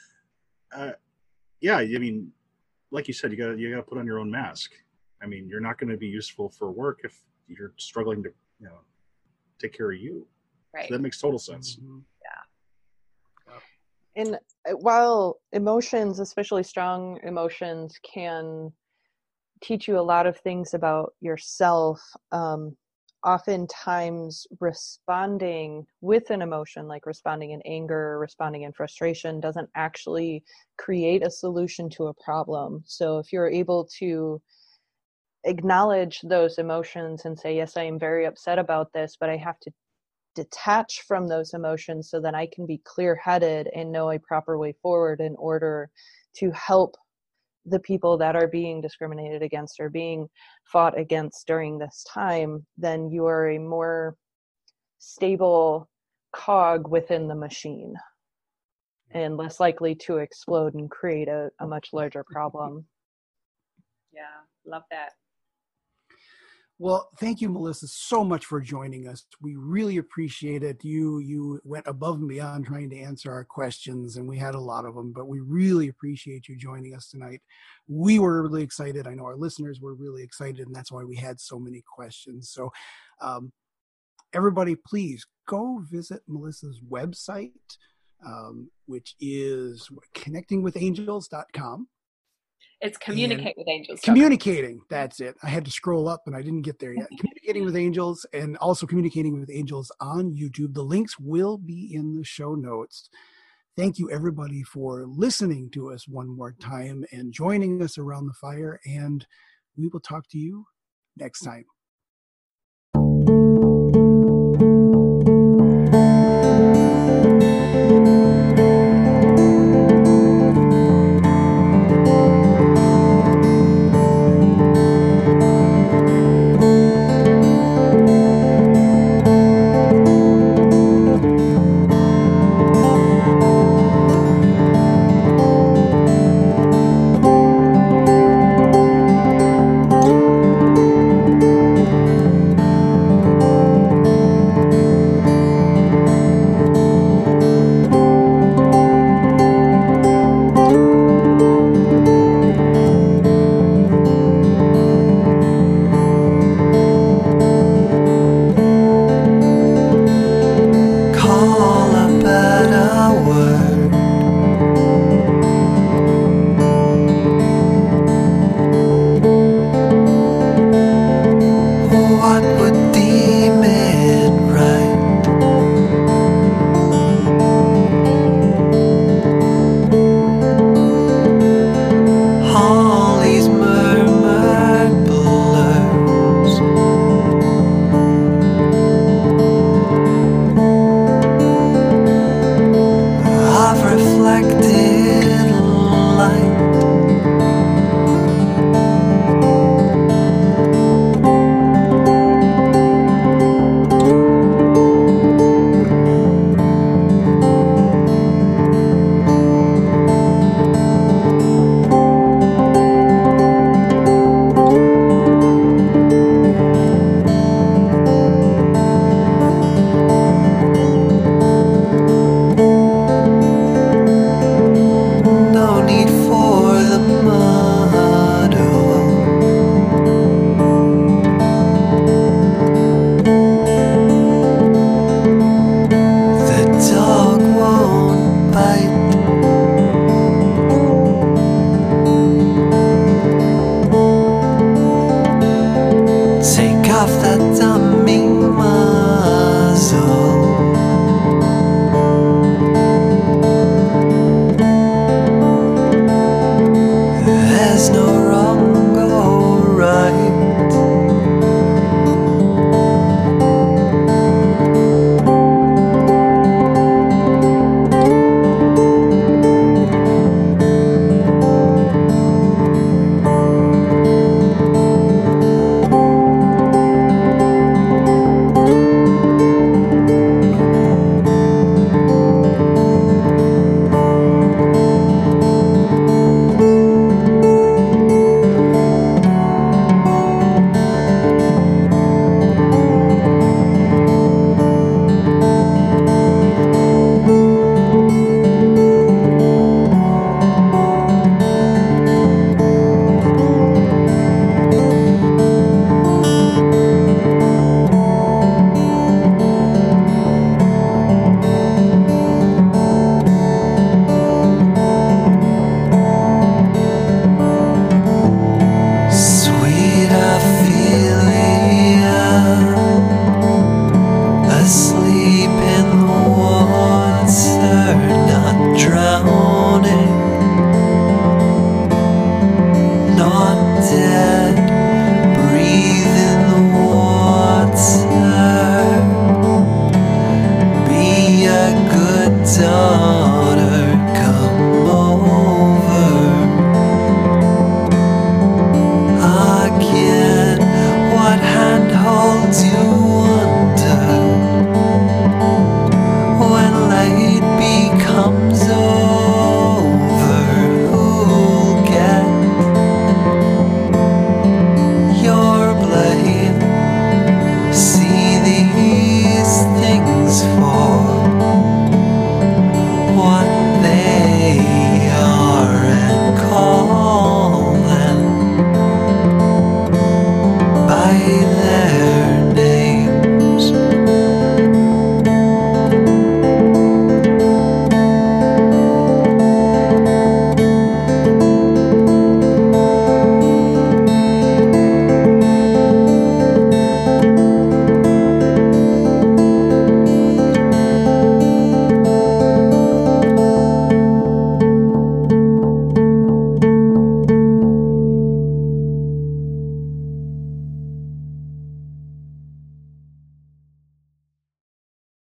Yeah, I mean, like you said, you gotta put on your own mask. I mean, you're not going to be useful for work if you're struggling to take care of you. Right. So that makes total sense. Mm-hmm. Yeah. And while emotions, especially strong emotions, can teach you a lot of things about yourself, oftentimes responding with an emotion, like responding in anger, responding in frustration, doesn't actually create a solution to a problem. So if you're able to acknowledge those emotions and say, yes, I am very upset about this, but I have to detach from those emotions so that I can be clear-headed and know a proper way forward in order to help the people that are being discriminated against or being fought against during this time, then you are a more stable cog within the machine and less likely to explode and create a much larger problem. Yeah, love that. Well, thank you, Melissa, so much for joining us. We really appreciate it. You went above and beyond trying to answer our questions, and we had a lot of them, but we really appreciate you joining us tonight. We were really excited. I know our listeners were really excited, and that's why we had so many questions. So everybody, please go visit Melissa's website, which is connectingwithangels.com. It's Communicate with Angels. Communicating, that's it. I had to scroll up and I didn't get there yet. Communicating with Angels, and also Communicating with Angels on YouTube. The links will be in the show notes. Thank you, everybody, for listening to us one more time and joining us around the fire. And we will talk to you next time.